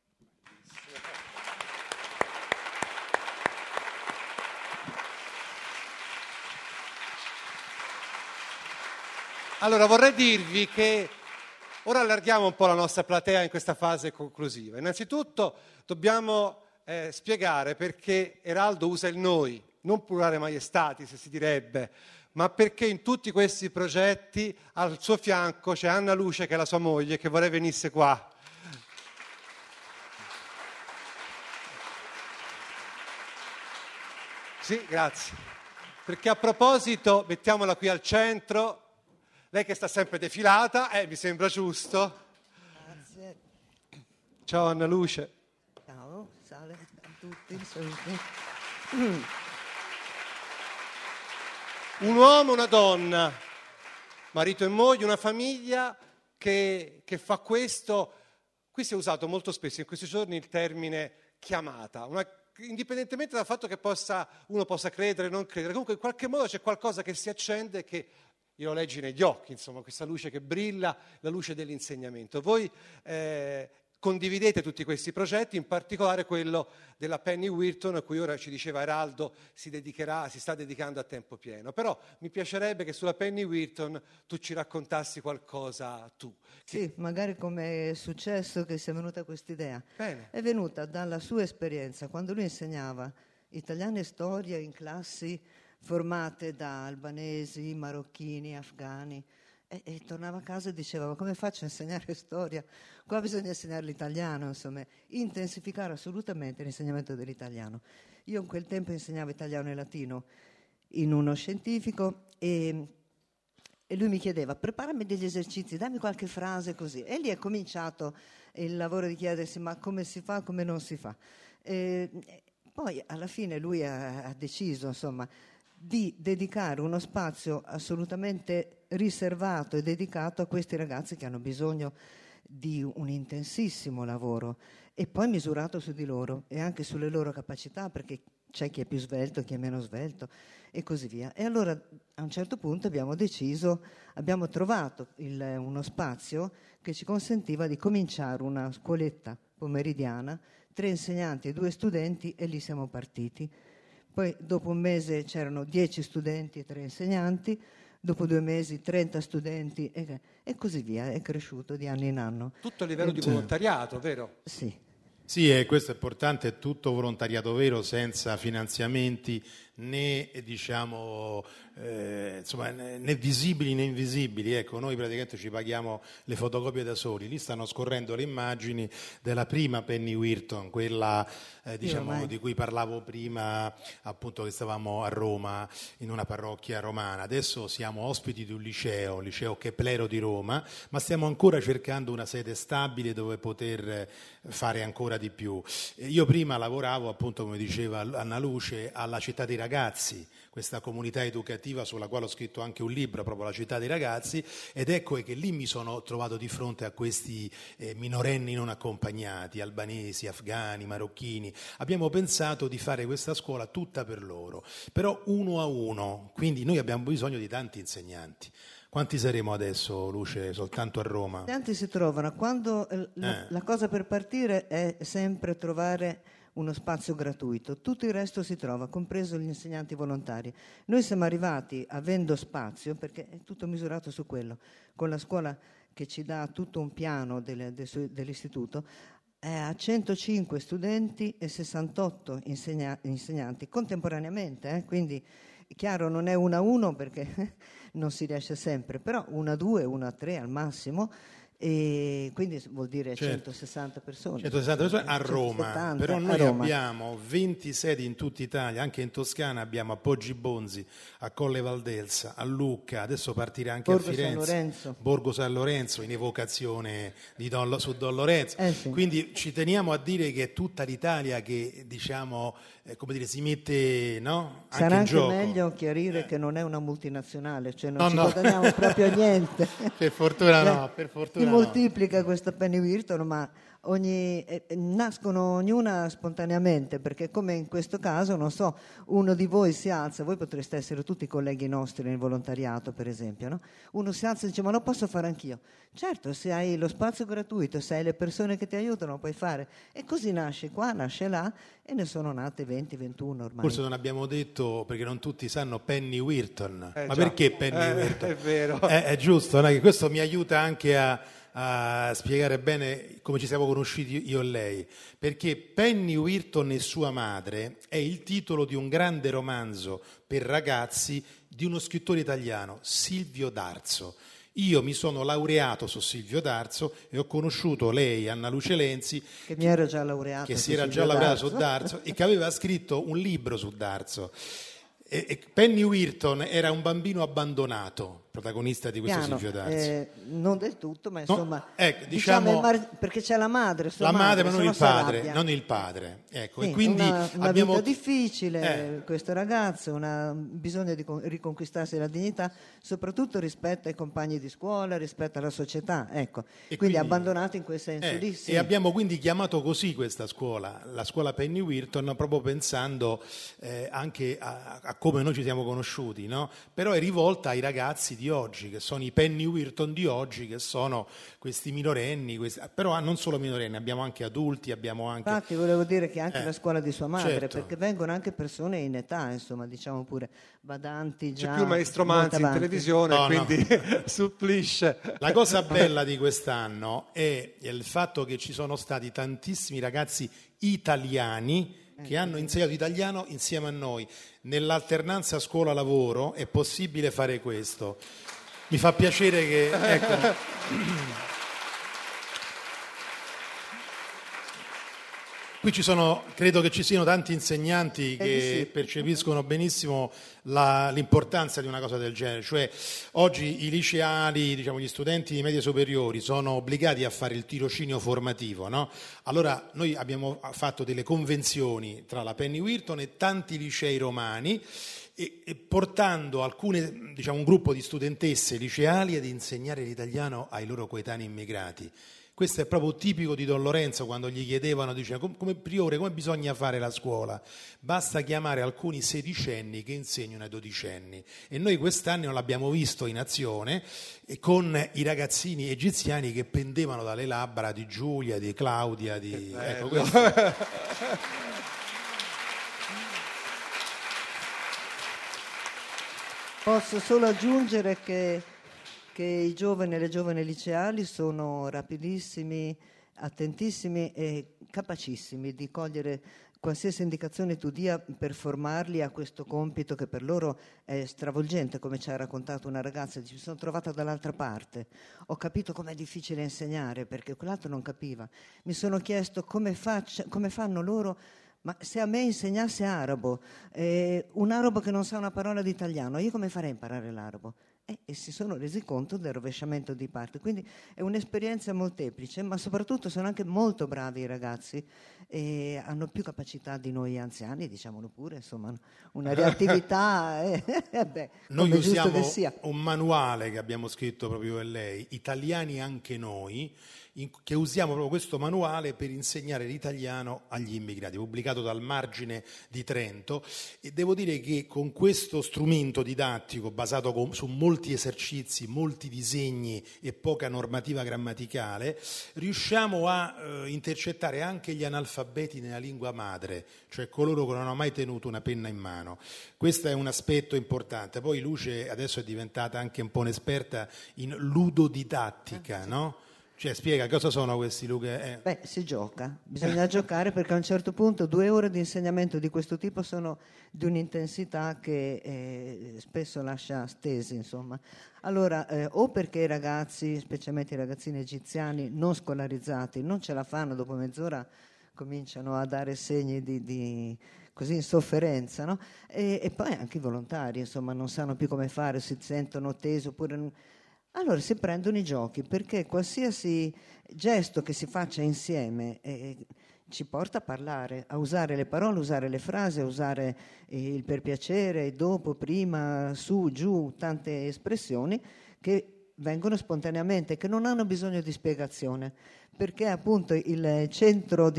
Allora vorrei dirvi che ora allarghiamo un po' la nostra platea in questa fase conclusiva. Innanzitutto dobbiamo spiegare perché Eraldo usa il noi, non plurale maiestati, se si direbbe, ma perché in tutti questi progetti al suo fianco c'è Anna Luce, che è la sua moglie, che vorrei venisse qua. Sì, grazie. Perché a proposito, mettiamola qui al centro, lei che sta sempre defilata, mi sembra giusto. Grazie. Ciao Anna Luce. Ciao, salve a tutti, saluti. Un uomo, una donna, marito e moglie, una famiglia che fa questo. Qui si è usato molto spesso in questi giorni il termine chiamata, indipendentemente dal fatto che uno possa credere o non credere, comunque in qualche modo c'è qualcosa che si accende che io lo leggi negli occhi, insomma, questa luce che brilla, la luce dell'insegnamento. Voi condividete tutti questi progetti, in particolare quello della Penny Wirton, a cui ora ci diceva Eraldo si sta dedicando a tempo pieno. Però mi piacerebbe che sulla Penny Wirton tu ci raccontassi qualcosa tu. Sì, magari come è successo che sia venuta questa idea. Bene. È venuta dalla sua esperienza, quando lui insegnava italiano e storia in classi formate da albanesi, marocchini, afghani, e tornava a casa e diceva: ma come faccio a insegnare storia? Qua bisogna insegnare l'italiano, insomma, intensificare assolutamente l'insegnamento dell'italiano. Io in quel tempo insegnavo italiano e latino in uno scientifico e lui mi chiedeva: preparami degli esercizi, dammi qualche frase così. E lì è cominciato il lavoro di chiedersi: ma come si fa, come non si fa? Poi alla fine lui ha deciso, insomma, di dedicare uno spazio assolutamente riservato e dedicato a questi ragazzi che hanno bisogno di un intensissimo lavoro, e poi misurato su di loro e anche sulle loro capacità, perché c'è chi è più svelto, chi è meno svelto e così via. E allora a un certo punto abbiamo trovato uno spazio che ci consentiva di cominciare una scuoletta pomeridiana, 3 insegnanti e 2 studenti, e lì siamo partiti. Poi dopo un mese c'erano 10 studenti e 3 insegnanti, dopo 2 mesi 30 studenti e così via, è cresciuto di anno in anno. Tutto a livello di volontariato, vero? Sì. Sì, e questo è importante, è tutto volontariato vero, senza finanziamenti né diciamo insomma, né visibili né invisibili. Ecco, noi praticamente ci paghiamo le fotocopie da soli. Lì stanno scorrendo le immagini della prima Penny Wirton, quella diciamo di cui parlavo prima, appunto, che stavamo a Roma in una parrocchia romana. Adesso siamo ospiti di un liceo, il liceo Keplero di Roma, ma stiamo ancora cercando una sede stabile dove poter fare ancora di più. Io prima lavoravo, appunto, come diceva Anna Luce, alla Città dei Ragazzi, questa comunità educativa sulla quale ho scritto anche un libro, proprio La Città dei Ragazzi, ed ecco che lì mi sono trovato di fronte a questi minorenni non accompagnati, albanesi, afghani, marocchini. Abbiamo pensato di fare questa scuola tutta per loro, però uno a uno, quindi noi abbiamo bisogno di tanti insegnanti. Quanti saremo adesso, Luce, soltanto a Roma? Tanti si trovano. Quando la cosa per partire è sempre trovare uno spazio gratuito, tutto il resto si trova, compreso gli insegnanti volontari. Noi siamo arrivati avendo spazio, perché è tutto misurato su quello, con la scuola che ci dà tutto un piano dell'istituto, a 105 studenti e 68 insegnanti contemporaneamente, quindi chiaro non è 1 a 1 perché non si riesce sempre, però 1 a 2, 1 a 3 al massimo, e quindi vuol dire 160 persone. 160 persone a Roma, 170, però noi Roma. abbiamo 20 sedi in tutta Italia, anche in Toscana abbiamo a Poggi Bonzi, a Colle Valdelsa, a Lucca, adesso partirà anche Borgo a Firenze, Borgo San Lorenzo, in evocazione su Don Lorenzo. Sì. Quindi ci teniamo a dire che è tutta l'Italia che, diciamo, come dire, si mette, no? Anche Sarà in anche gioco. meglio chiarire che non è una multinazionale, cioè non ci guadagniamo proprio niente. Per fortuna no, per fortuna si moltiplica questa Penny Wirton, ma nascono ognuna spontaneamente, perché come in questo caso, non so, uno di voi si alza, voi potreste essere tutti colleghi nostri nel volontariato per esempio, no? Uno si alza e dice: ma lo posso fare anch'io? Certo, se hai lo spazio gratuito, se hai le persone che ti aiutano, lo puoi fare. E così nasce qua, nasce là, e ne sono nate 20, 21 ormai. Forse non abbiamo detto, perché non tutti sanno, Penny Wirton. Ma già. perché Penny Wirton? È vero. È giusto, no? Che questo mi aiuta anche a spiegare bene come ci siamo conosciuti io e lei, perché Penny Wirton e sua madre è il titolo di un grande romanzo per ragazzi di uno scrittore italiano, Silvio D'Arzo. Io mi sono laureato su Silvio D'Arzo e ho conosciuto lei, Anna Luce Lenzi, che mi ero già laureata, che si era già laureata su D'Arzo e che aveva scritto un libro su D'Arzo. E Penny Wirton era un bambino abbandonato, protagonista di questo Silvio D'Arzo. Non del tutto, ma insomma, ecco, diciamo, perché c'è la madre, la madre, ma non il padre, non il padre. Ecco, sì, e quindi una abbiamo vita difficile, questo ragazzo, bisogno di riconquistarsi la dignità, soprattutto rispetto ai compagni di scuola, rispetto alla società, ecco. Quindi abbandonato in quel senso lì. Sì. E abbiamo quindi chiamato così questa scuola, la scuola Penny Wirton, proprio pensando anche a come noi ci siamo conosciuti, no? Però è rivolta ai ragazzi di oggi, che sono i Penny Wirton di oggi, che sono questi minorenni, però non solo minorenni, abbiamo anche adulti, abbiamo anche... Infatti volevo dire che anche la scuola di sua madre, certo. perché vengono anche persone in età, insomma, diciamo pure badanti già. C'è più Maestro Manzi in televisione, quindi supplisce. La cosa bella di quest'anno è il fatto che ci sono stati tantissimi ragazzi italiani che hanno insegnato italiano insieme a noi. Nell'alternanza scuola-lavoro è possibile fare questo. Mi fa piacere che... Ecco. Qui credo che ci siano tanti insegnanti che percepiscono benissimo l'importanza di una cosa del genere, cioè oggi i liceali, diciamo gli studenti di medie superiori sono obbligati a fare il tirocinio formativo, no? Allora noi abbiamo fatto delle convenzioni tra la Penny Wirton e tanti licei romani e portando un gruppo di studentesse liceali ad insegnare l'italiano ai loro coetanei immigrati. Questo è proprio tipico di Don Lorenzo, quando gli chiedevano, diceva, come priore, come bisogna fare la scuola? Basta chiamare alcuni sedicenni che insegnano ai dodicenni. E noi quest'anno l'abbiamo visto in azione con i ragazzini egiziani che pendevano dalle labbra di Giulia, di Claudia, di... Ecco, questo. Posso solo aggiungere che i giovani e le giovani liceali sono rapidissimi, attentissimi e capacissimi di cogliere qualsiasi indicazione tu dia per formarli a questo compito che per loro è stravolgente, come ci ha raccontato una ragazza. Ci sono trovata dall'altra parte, ho capito com'è difficile insegnare perché quell'altro non capiva. Mi sono chiesto come fanno loro. Ma se a me insegnasse arabo, un arabo che non sa una parola di italiano, io come farei a imparare l'arabo? E si sono resi conto del rovesciamento di parte. Quindi è un'esperienza molteplice, ma soprattutto sono anche molto bravi i ragazzi e hanno più capacità di noi anziani, diciamolo pure, insomma, una reattività. Noi usiamo che sia. un manuale che abbiamo scritto proprio per lei, Italiani anche noi, che usiamo proprio questo manuale per insegnare l'italiano agli immigrati, pubblicato dal Margine di Trento, e devo dire che con questo strumento didattico basato su molti esercizi, molti disegni e poca normativa grammaticale, riusciamo a intercettare anche gli analfabeti nella lingua madre, cioè coloro che non hanno mai tenuto una penna in mano. Questo è un aspetto importante. Poi Luce adesso è diventata anche un po' un'esperta in ludodidattica, no? Cioè, spiega cosa sono questi Luca? Si gioca, bisogna giocare perché a un certo punto 2 ore di insegnamento di questo tipo sono di un'intensità che spesso lascia stesi, insomma. Allora, o perché i ragazzi, specialmente i ragazzini egiziani non scolarizzati, non ce la fanno, dopo mezz'ora cominciano a dare segni di così insofferenza, no? E poi anche i volontari, insomma, non sanno più come fare, si sentono tesi oppure... Allora si prendono i giochi, perché qualsiasi gesto che si faccia insieme ci porta a parlare, a usare le parole, usare le frasi, a usare il per piacere, dopo, prima, su, giù, tante espressioni che vengono spontaneamente, che non hanno bisogno di spiegazione, perché appunto il centro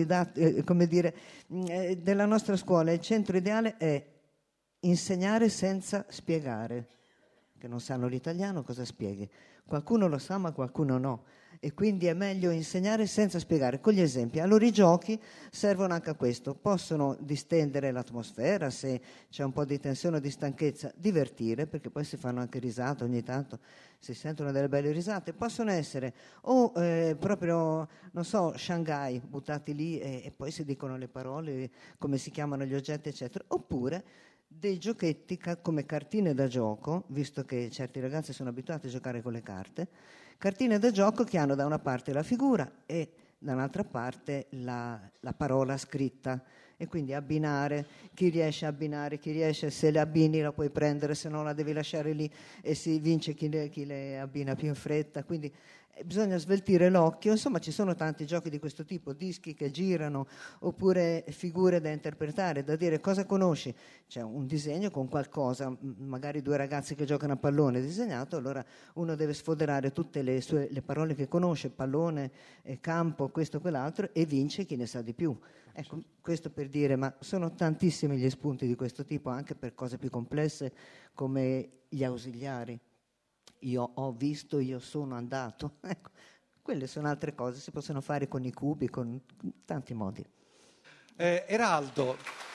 della nostra scuola, il centro ideale è insegnare senza spiegare. Che non sanno l'italiano, cosa spieghi? Qualcuno lo sa, ma qualcuno no. E quindi è meglio insegnare senza spiegare, con gli esempi. Allora i giochi servono anche a questo. Possono distendere l'atmosfera, se c'è un po' di tensione o di stanchezza, divertire, perché poi si fanno anche risate ogni tanto, si sentono delle belle risate. Possono essere proprio, non so, Shanghai, buttati lì e poi si dicono le parole, come si chiamano gli oggetti, eccetera. Oppure dei giochetti come cartine da gioco, visto che certi ragazzi sono abituati a giocare con le carte, cartine da gioco che hanno da una parte la figura e da un'altra parte la parola scritta, e quindi abbinare, chi riesce a abbinare, chi riesce, se le abbini la puoi prendere, se no la devi lasciare lì e si vince chi le abbina più in fretta, quindi bisogna sveltire l'occhio. Insomma, ci sono tanti giochi di questo tipo, dischi che girano oppure figure da interpretare, da dire cosa conosci. C'è un disegno con qualcosa, magari 2 ragazzi che giocano a pallone disegnato, allora uno deve sfoderare tutte le parole che conosce, pallone, campo, questo, quell'altro, e vince chi ne sa di più. Ecco, questo per dire, ma sono tantissimi gli spunti di questo tipo, anche per cose più complesse come gli ausiliari. Io ho visto, io sono andato. Ecco, quelle sono altre cose, si possono fare con i cubi, con tanti modi. Eraldo,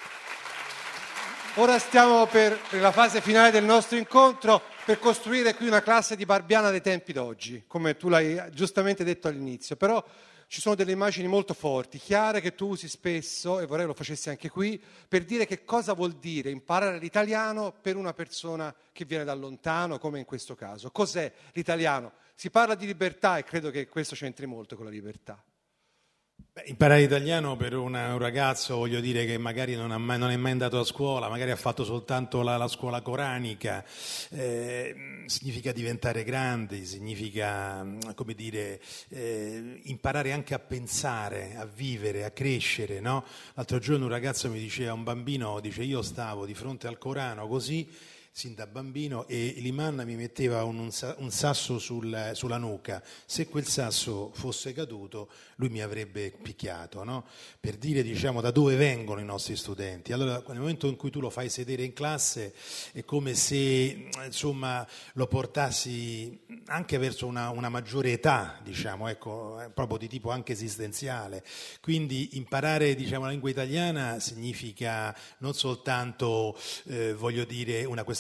ora stiamo per la fase finale del nostro incontro, per costruire qui una classe di Barbiana dei tempi d'oggi, come tu l'hai giustamente detto all'inizio, però ci sono delle immagini molto forti, chiare, che tu usi spesso, e vorrei lo facessi anche qui, per dire che cosa vuol dire imparare l'italiano per una persona che viene da lontano, come in questo caso. Cos'è l'italiano? Si parla di libertà e credo che questo c'entri molto con la libertà. Imparare l'italiano per un ragazzo, voglio dire, che magari non è mai andato a scuola, magari ha fatto soltanto la scuola coranica, significa diventare grandi, significa, come dire, imparare anche a pensare, a vivere, a crescere, no? L'altro giorno un ragazzo mi diceva, un bambino, dice, io stavo di fronte al Corano così, sin da bambino, e l'imam mi metteva un sasso sulla nuca. Se quel sasso fosse caduto, lui mi avrebbe picchiato, no? Per dire, diciamo, da dove vengono i nostri studenti. Allora, nel momento in cui tu lo fai sedere in classe, è come se, insomma, lo portassi anche verso una maggiore età, diciamo, ecco, proprio di tipo anche esistenziale. Quindi imparare, diciamo, la lingua italiana significa non soltanto, voglio dire, una questione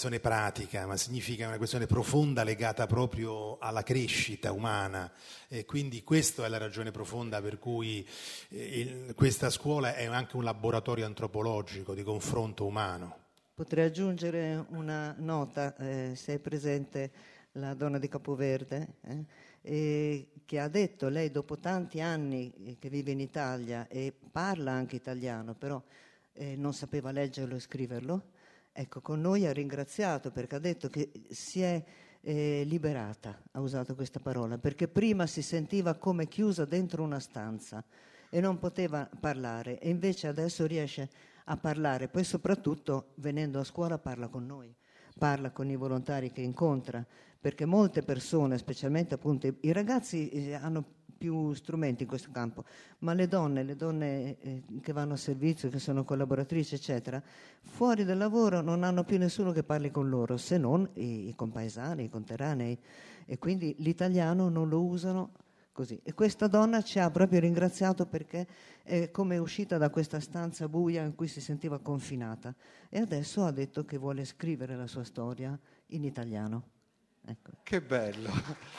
questione pratica, ma significa una questione profonda legata proprio alla crescita umana, e quindi questa è la ragione profonda per cui questa scuola è anche un laboratorio antropologico di confronto umano. Potrei aggiungere una nota, se è presente la donna di Capoverde, che ha detto, lei dopo tanti anni che vive in Italia e parla anche italiano, però non sapeva leggerlo e scriverlo, ecco, con noi ha ringraziato perché ha detto che si è liberata, ha usato questa parola, perché prima si sentiva come chiusa dentro una stanza e non poteva parlare, e invece adesso riesce a parlare, poi soprattutto venendo a scuola parla con noi, parla con i volontari che incontra, perché molte persone, specialmente appunto i ragazzi hanno più strumenti in questo campo, ma le donne che vanno a servizio, che sono collaboratrici eccetera, fuori dal lavoro non hanno più nessuno che parli con loro, se non i compaesani, i conterranei, e quindi l'italiano non lo usano così. E questa donna ci ha proprio ringraziato perché è come uscita da questa stanza buia in cui si sentiva confinata, e adesso ha detto che vuole scrivere la sua storia in italiano. Ecco. Che bello.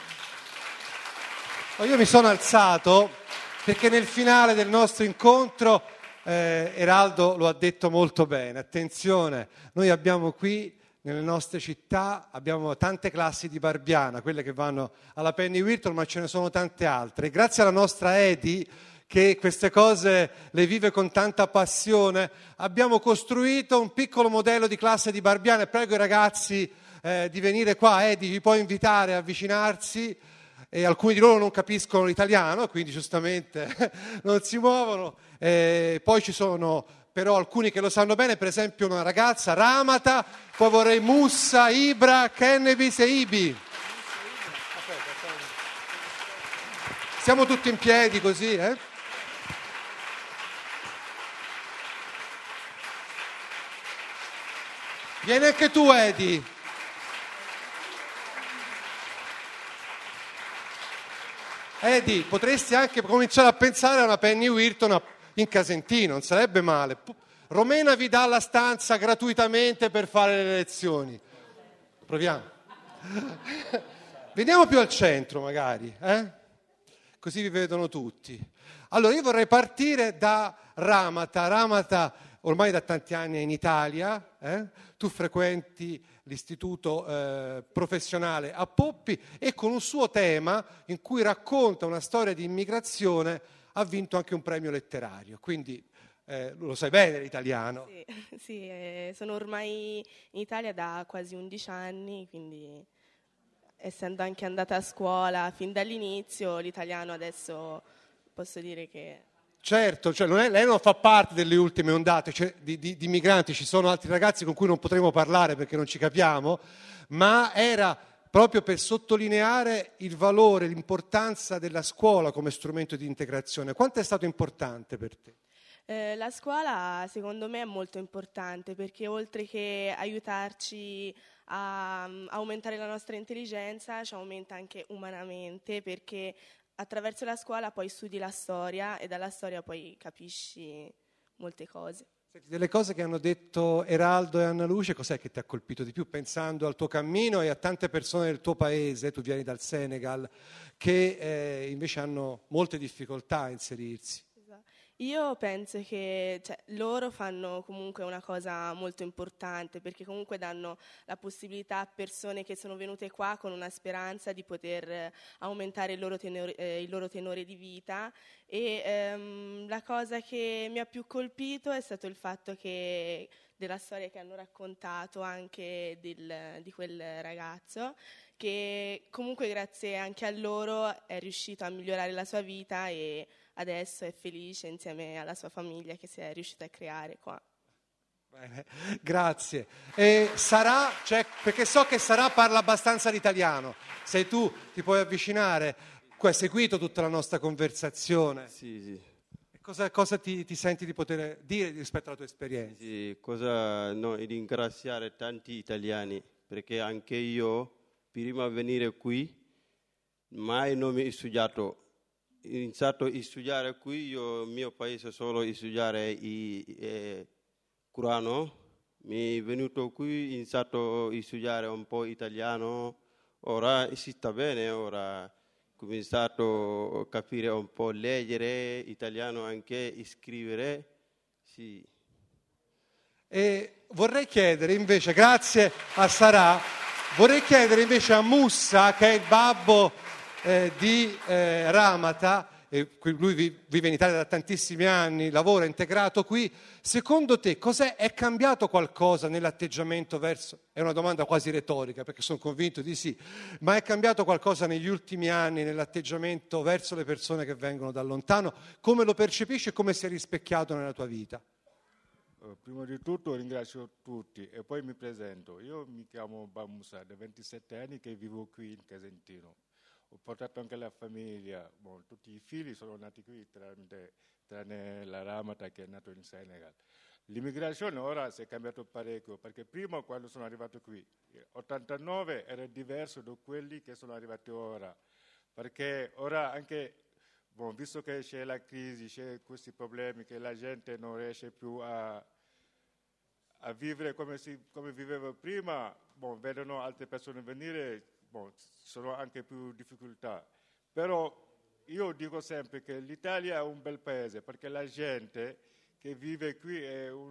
Io mi sono alzato perché nel finale del nostro incontro Eraldo lo ha detto molto bene. Attenzione, noi abbiamo qui nelle nostre città, abbiamo tante classi di Barbiana, quelle che vanno alla Penny Whirlton, ma ce ne sono tante altre. E grazie alla nostra Edi, che queste cose le vive con tanta passione, abbiamo costruito un piccolo modello di classe di Barbiana, e prego i ragazzi di venire qua. Edi vi può invitare a avvicinarsi, e alcuni di loro non capiscono l'italiano, quindi giustamente non si muovono. Poi ci sono però alcuni che lo sanno bene, per esempio una ragazza, Ramata, poi vorrei Mussa, Ibra, Kennevis e Ibi. Siamo tutti in piedi così, Vieni anche tu, Edi. Edi, potresti anche cominciare a pensare a una Penny Whirlton in Casentino, non sarebbe male. Romena vi dà la stanza gratuitamente per fare le lezioni. Proviamo. Veniamo più al centro magari, così vi vedono tutti. Allora io vorrei partire da Ramata. Ramata ormai da tanti anni è in Italia, tu frequenti l'istituto professionale a Poppi, e con un suo tema in cui racconta una storia di immigrazione ha vinto anche un premio letterario, quindi lo sai bene l'italiano. Sì, sono ormai in Italia da quasi 11 anni, quindi essendo anche andata a scuola fin dall'inizio, l'italiano adesso posso dire che... Certo, cioè lei non fa parte delle ultime ondate di migranti, ci sono altri ragazzi con cui non potremo parlare perché non ci capiamo, ma era proprio per sottolineare il valore, l'importanza della scuola come strumento di integrazione. Quanto è stato importante per te? La scuola secondo me è molto importante perché oltre che aiutarci a aumentare la nostra intelligenza, ci aumenta anche umanamente, perché attraverso la scuola poi studi la storia e dalla storia poi capisci molte cose. Senti, delle cose che hanno detto Eraldo e Anna Luce, cos'è che ti ha colpito di più pensando al tuo cammino e a tante persone del tuo paese, tu vieni dal Senegal, che invece hanno molte difficoltà a inserirsi? Io penso che loro fanno comunque una cosa molto importante, perché comunque danno la possibilità a persone che sono venute qua con una speranza di poter aumentare il loro tenore di vita, e la cosa che mi ha più colpito è stato il fatto che della storia che hanno raccontato anche di quel ragazzo, che comunque grazie anche a loro è riuscito a migliorare la sua vita e adesso è felice insieme alla sua famiglia che si è riuscita a creare qua. Bene, grazie. E Sarà, perché so che Sarà parla abbastanza l'italiano, sei tu, ti puoi avvicinare, hai seguito tutta la nostra conversazione. Sì. Cosa ti senti di poter dire rispetto alla tua esperienza? Sì, ringraziare tanti italiani, perché anche io, prima di venire qui, mai non mi ho studiato. Ho iniziato a studiare qui, io, il mio paese, solo studiare il Corano, Mi è venuto qui, ho iniziato a studiare un po' italiano, ora si sta bene, ora ho cominciato a capire un po' leggere italiano, anche scrivere, sì. E vorrei chiedere invece, grazie a Sarà, vorrei chiedere invece a Mussa, che è il babbo di Ramata, lui vive in Italia da tantissimi anni, lavora integrato qui, secondo te è cambiato qualcosa nell'atteggiamento verso, è una domanda quasi retorica perché sono convinto di sì, ma è cambiato qualcosa negli ultimi anni nell'atteggiamento verso le persone che vengono da lontano? Come lo percepisci e come si è rispecchiato nella tua vita? Prima di tutto ringrazio tutti e poi mi presento. Io mi chiamo Bamusa, da 27 anni che vivo qui in Casentino. Ho portato anche la famiglia, tutti i figli sono nati qui tranne la Ramata che è nato in Senegal. L'immigrazione ora si è cambiato parecchio perché prima quando sono arrivato qui, 89 era diverso da quelli che sono arrivati ora, perché ora anche visto che c'è la crisi, c'è questi problemi che la gente non riesce più a vivere come viveva prima, vedono altre persone venire, sono anche più difficoltà. Però io dico sempre che l'Italia è un bel paese perché la gente che vive qui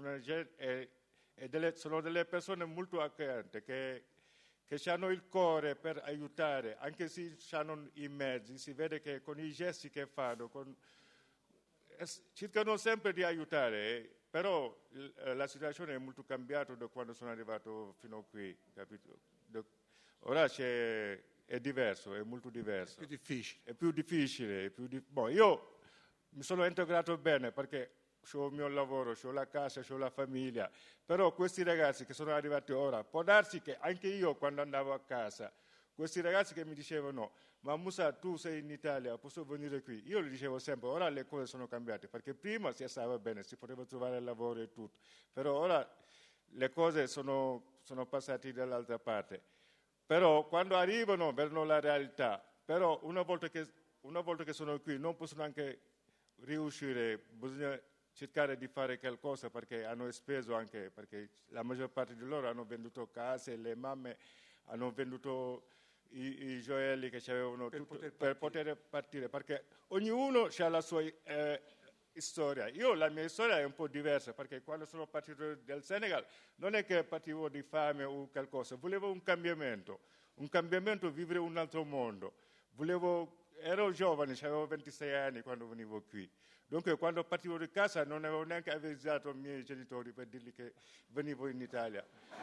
sono delle persone molto accoglienti che hanno il cuore per aiutare, anche se hanno i mezzi, si vede che con i gesti che fanno, cercano sempre di aiutare, però la situazione è molto cambiata da quando sono arrivato fino a qui, capito? Ora è diverso, è molto diverso. È più difficile. È più difficile. Io mi sono integrato bene perché ho il mio lavoro, ho la casa, ho la famiglia, però questi ragazzi che sono arrivati ora, può darsi che anche io quando andavo a casa, questi ragazzi che mi dicevano ma Musa tu sei in Italia, posso venire qui? Io gli dicevo sempre, ora le cose sono cambiate, perché prima si stava bene, si poteva trovare lavoro e tutto, però ora le cose sono passate dall'altra parte. Però quando arrivano vedono la realtà, però una volta che sono qui non possono anche riuscire, bisogna cercare di fare qualcosa perché hanno speso anche, perché la maggior parte di loro hanno venduto case, le mamme hanno venduto i gioielli che avevano per poter partire, perché ognuno ha la sua storia. La mia storia è un po' diversa perché quando sono partito dal Senegal non è che partivo di fame o qualcosa, volevo un cambiamento, vivere un altro mondo. Ero giovane, avevo 26 anni quando venivo qui. Dunque quando partivo di casa non avevo neanche avvisato i miei genitori per dirgli che venivo in Italia.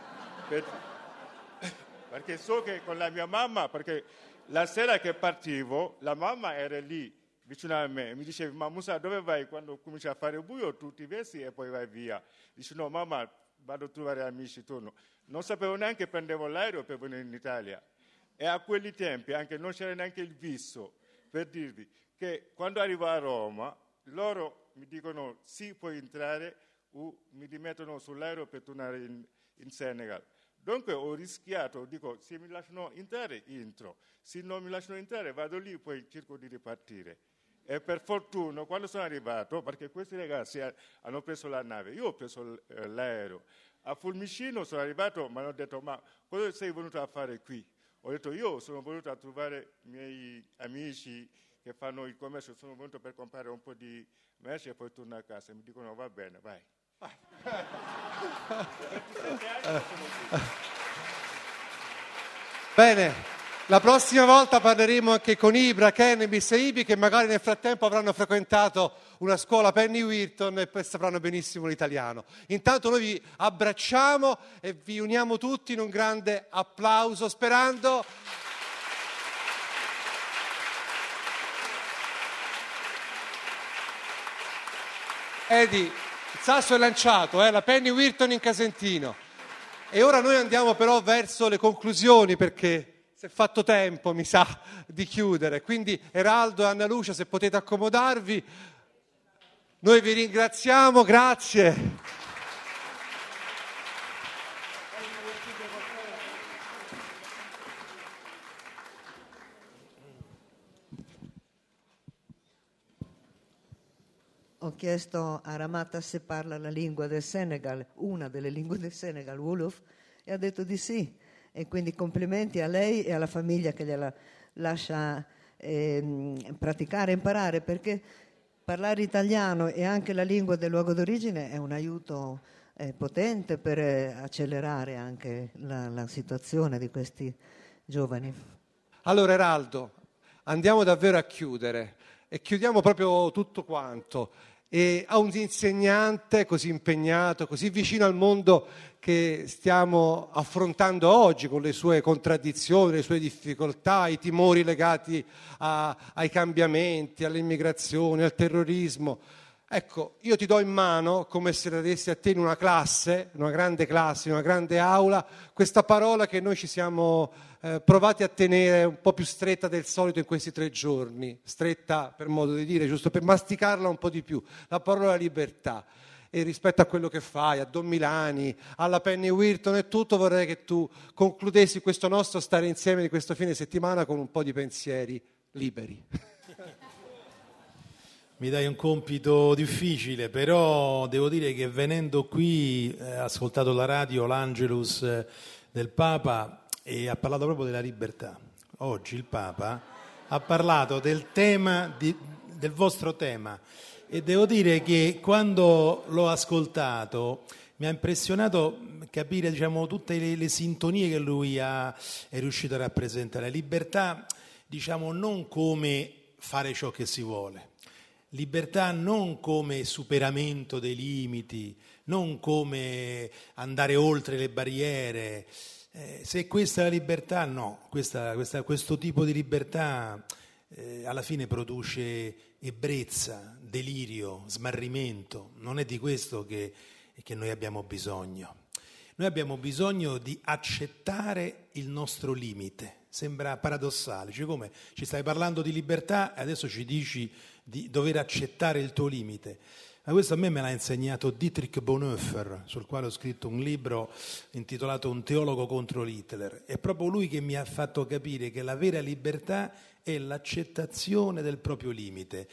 Perché so che con la mia mamma, perché la sera che partivo, la mamma era lì vicino a me e mi diceva, ma Musa dove vai? Quando comincia a fare buio tu ti vesti e poi vai via. Dice no mamma, vado a trovare amici, torno. Non sapevo neanche prendevo l'aereo per venire in Italia. E a quegli tempi anche non c'era neanche il visto, per dirvi che quando arrivo a Roma loro mi dicono sì puoi entrare o mi rimettono sull'aereo per tornare in Senegal. Dunque ho rischiato, dico se mi lasciano entrare entro, se non mi lasciano entrare vado lì poi cerco di ripartire. E per fortuna quando sono arrivato, perché questi ragazzi hanno preso la nave, io ho preso l'aereo, a Fiumicino sono arrivato mi hanno detto ma cosa sei venuto a fare qui? Ho detto io sono venuto a trovare i miei amici che fanno il commercio, sono venuto per comprare un po' di merce e poi torno a casa. Mi dicono va bene, vai. Bene, la prossima volta parleremo anche con Ibra, Kennebis e Ibi che magari nel frattempo avranno frequentato una scuola Penny Wilton e poi sapranno benissimo l'italiano. Intanto noi vi abbracciamo e vi uniamo tutti in un grande applauso sperando Edi, il sasso è lanciato, la Penny Wilton in Casentino. E ora noi andiamo però verso le conclusioni perché si è fatto tempo, mi sa, di chiudere. Quindi Eraldo e Anna Lucia, se potete accomodarvi, noi vi ringraziamo, grazie. ho chiesto a Ramata se parla la lingua del Senegal, una delle lingue del Senegal, Wolof, e ha detto di sì. E quindi complimenti a lei e alla famiglia che gliela lascia praticare, imparare, perché parlare italiano e anche la lingua del luogo d'origine è un aiuto potente per accelerare anche la situazione di questi giovani. Allora Eraldo, andiamo davvero a chiudere e chiudiamo proprio tutto quanto. E a un insegnante così impegnato, così vicino al mondo che stiamo affrontando oggi, con le sue contraddizioni, le sue difficoltà, i timori legati ai cambiamenti, all'immigrazione, al terrorismo. Ecco, io ti do in mano, come se la dessi a te in una classe, in una grande aula, questa parola che noi ci siamo provati a tenere un po' più stretta del solito in questi 3 giorni, stretta per modo di dire, giusto per masticarla un po' di più, la parola libertà. E rispetto a quello che fai, a Don Milani, alla Penny Wilton e tutto, vorrei che tu concludessi questo nostro stare insieme di questo fine settimana con un po' di pensieri liberi. Mi dai un compito difficile, però devo dire che venendo qui ho ascoltato la radio, l'Angelus del Papa, e ha parlato proprio della libertà. Oggi il Papa ha parlato del tema, del vostro tema, e devo dire che quando l'ho ascoltato mi ha impressionato capire, diciamo, tutte le sintonie che lui è riuscito a rappresentare. Libertà, diciamo, non come fare ciò che si vuole. Libertà non come superamento dei limiti, non come andare oltre le barriere. Se questa è la libertà, no. Questo tipo di libertà alla fine produce ebbrezza, delirio, smarrimento. Non è di questo che noi abbiamo bisogno. Noi abbiamo bisogno di accettare il nostro limite. Sembra paradossale, cioè come ci stai parlando di libertà e adesso ci dici di dover accettare il tuo limite. Ma questo a me l'ha insegnato Dietrich Bonhoeffer, sul quale ho scritto un libro intitolato Un teologo contro Hitler. È proprio lui che mi ha fatto capire che la vera libertà è l'accettazione del proprio limite.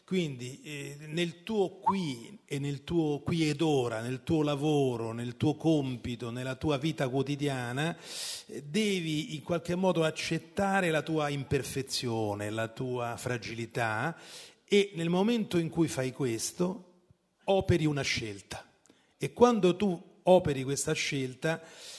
Quindi nel tuo qui e nel tuo qui ed ora, nel tuo lavoro, nel tuo compito, nella tua vita quotidiana, devi in qualche modo accettare la tua imperfezione, la tua fragilità, e nel momento in cui fai questo operi una scelta. E quando tu operi questa scelta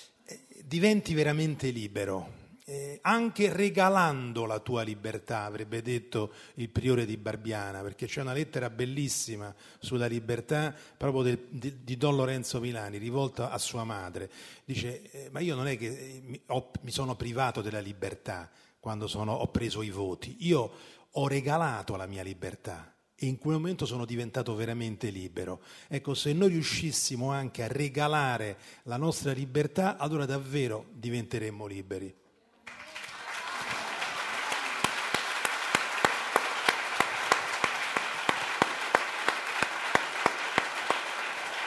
diventi veramente libero. Anche regalando la tua libertà, avrebbe detto il priore di Barbiana, perché c'è una lettera bellissima sulla libertà proprio di Don Lorenzo Milani, rivolta a sua madre. Dice, ma io non è che mi sono privato della libertà quando ho preso i voti, io ho regalato la mia libertà e in quel momento sono diventato veramente libero. Ecco, se noi riuscissimo anche a regalare la nostra libertà, allora davvero diventeremmo liberi.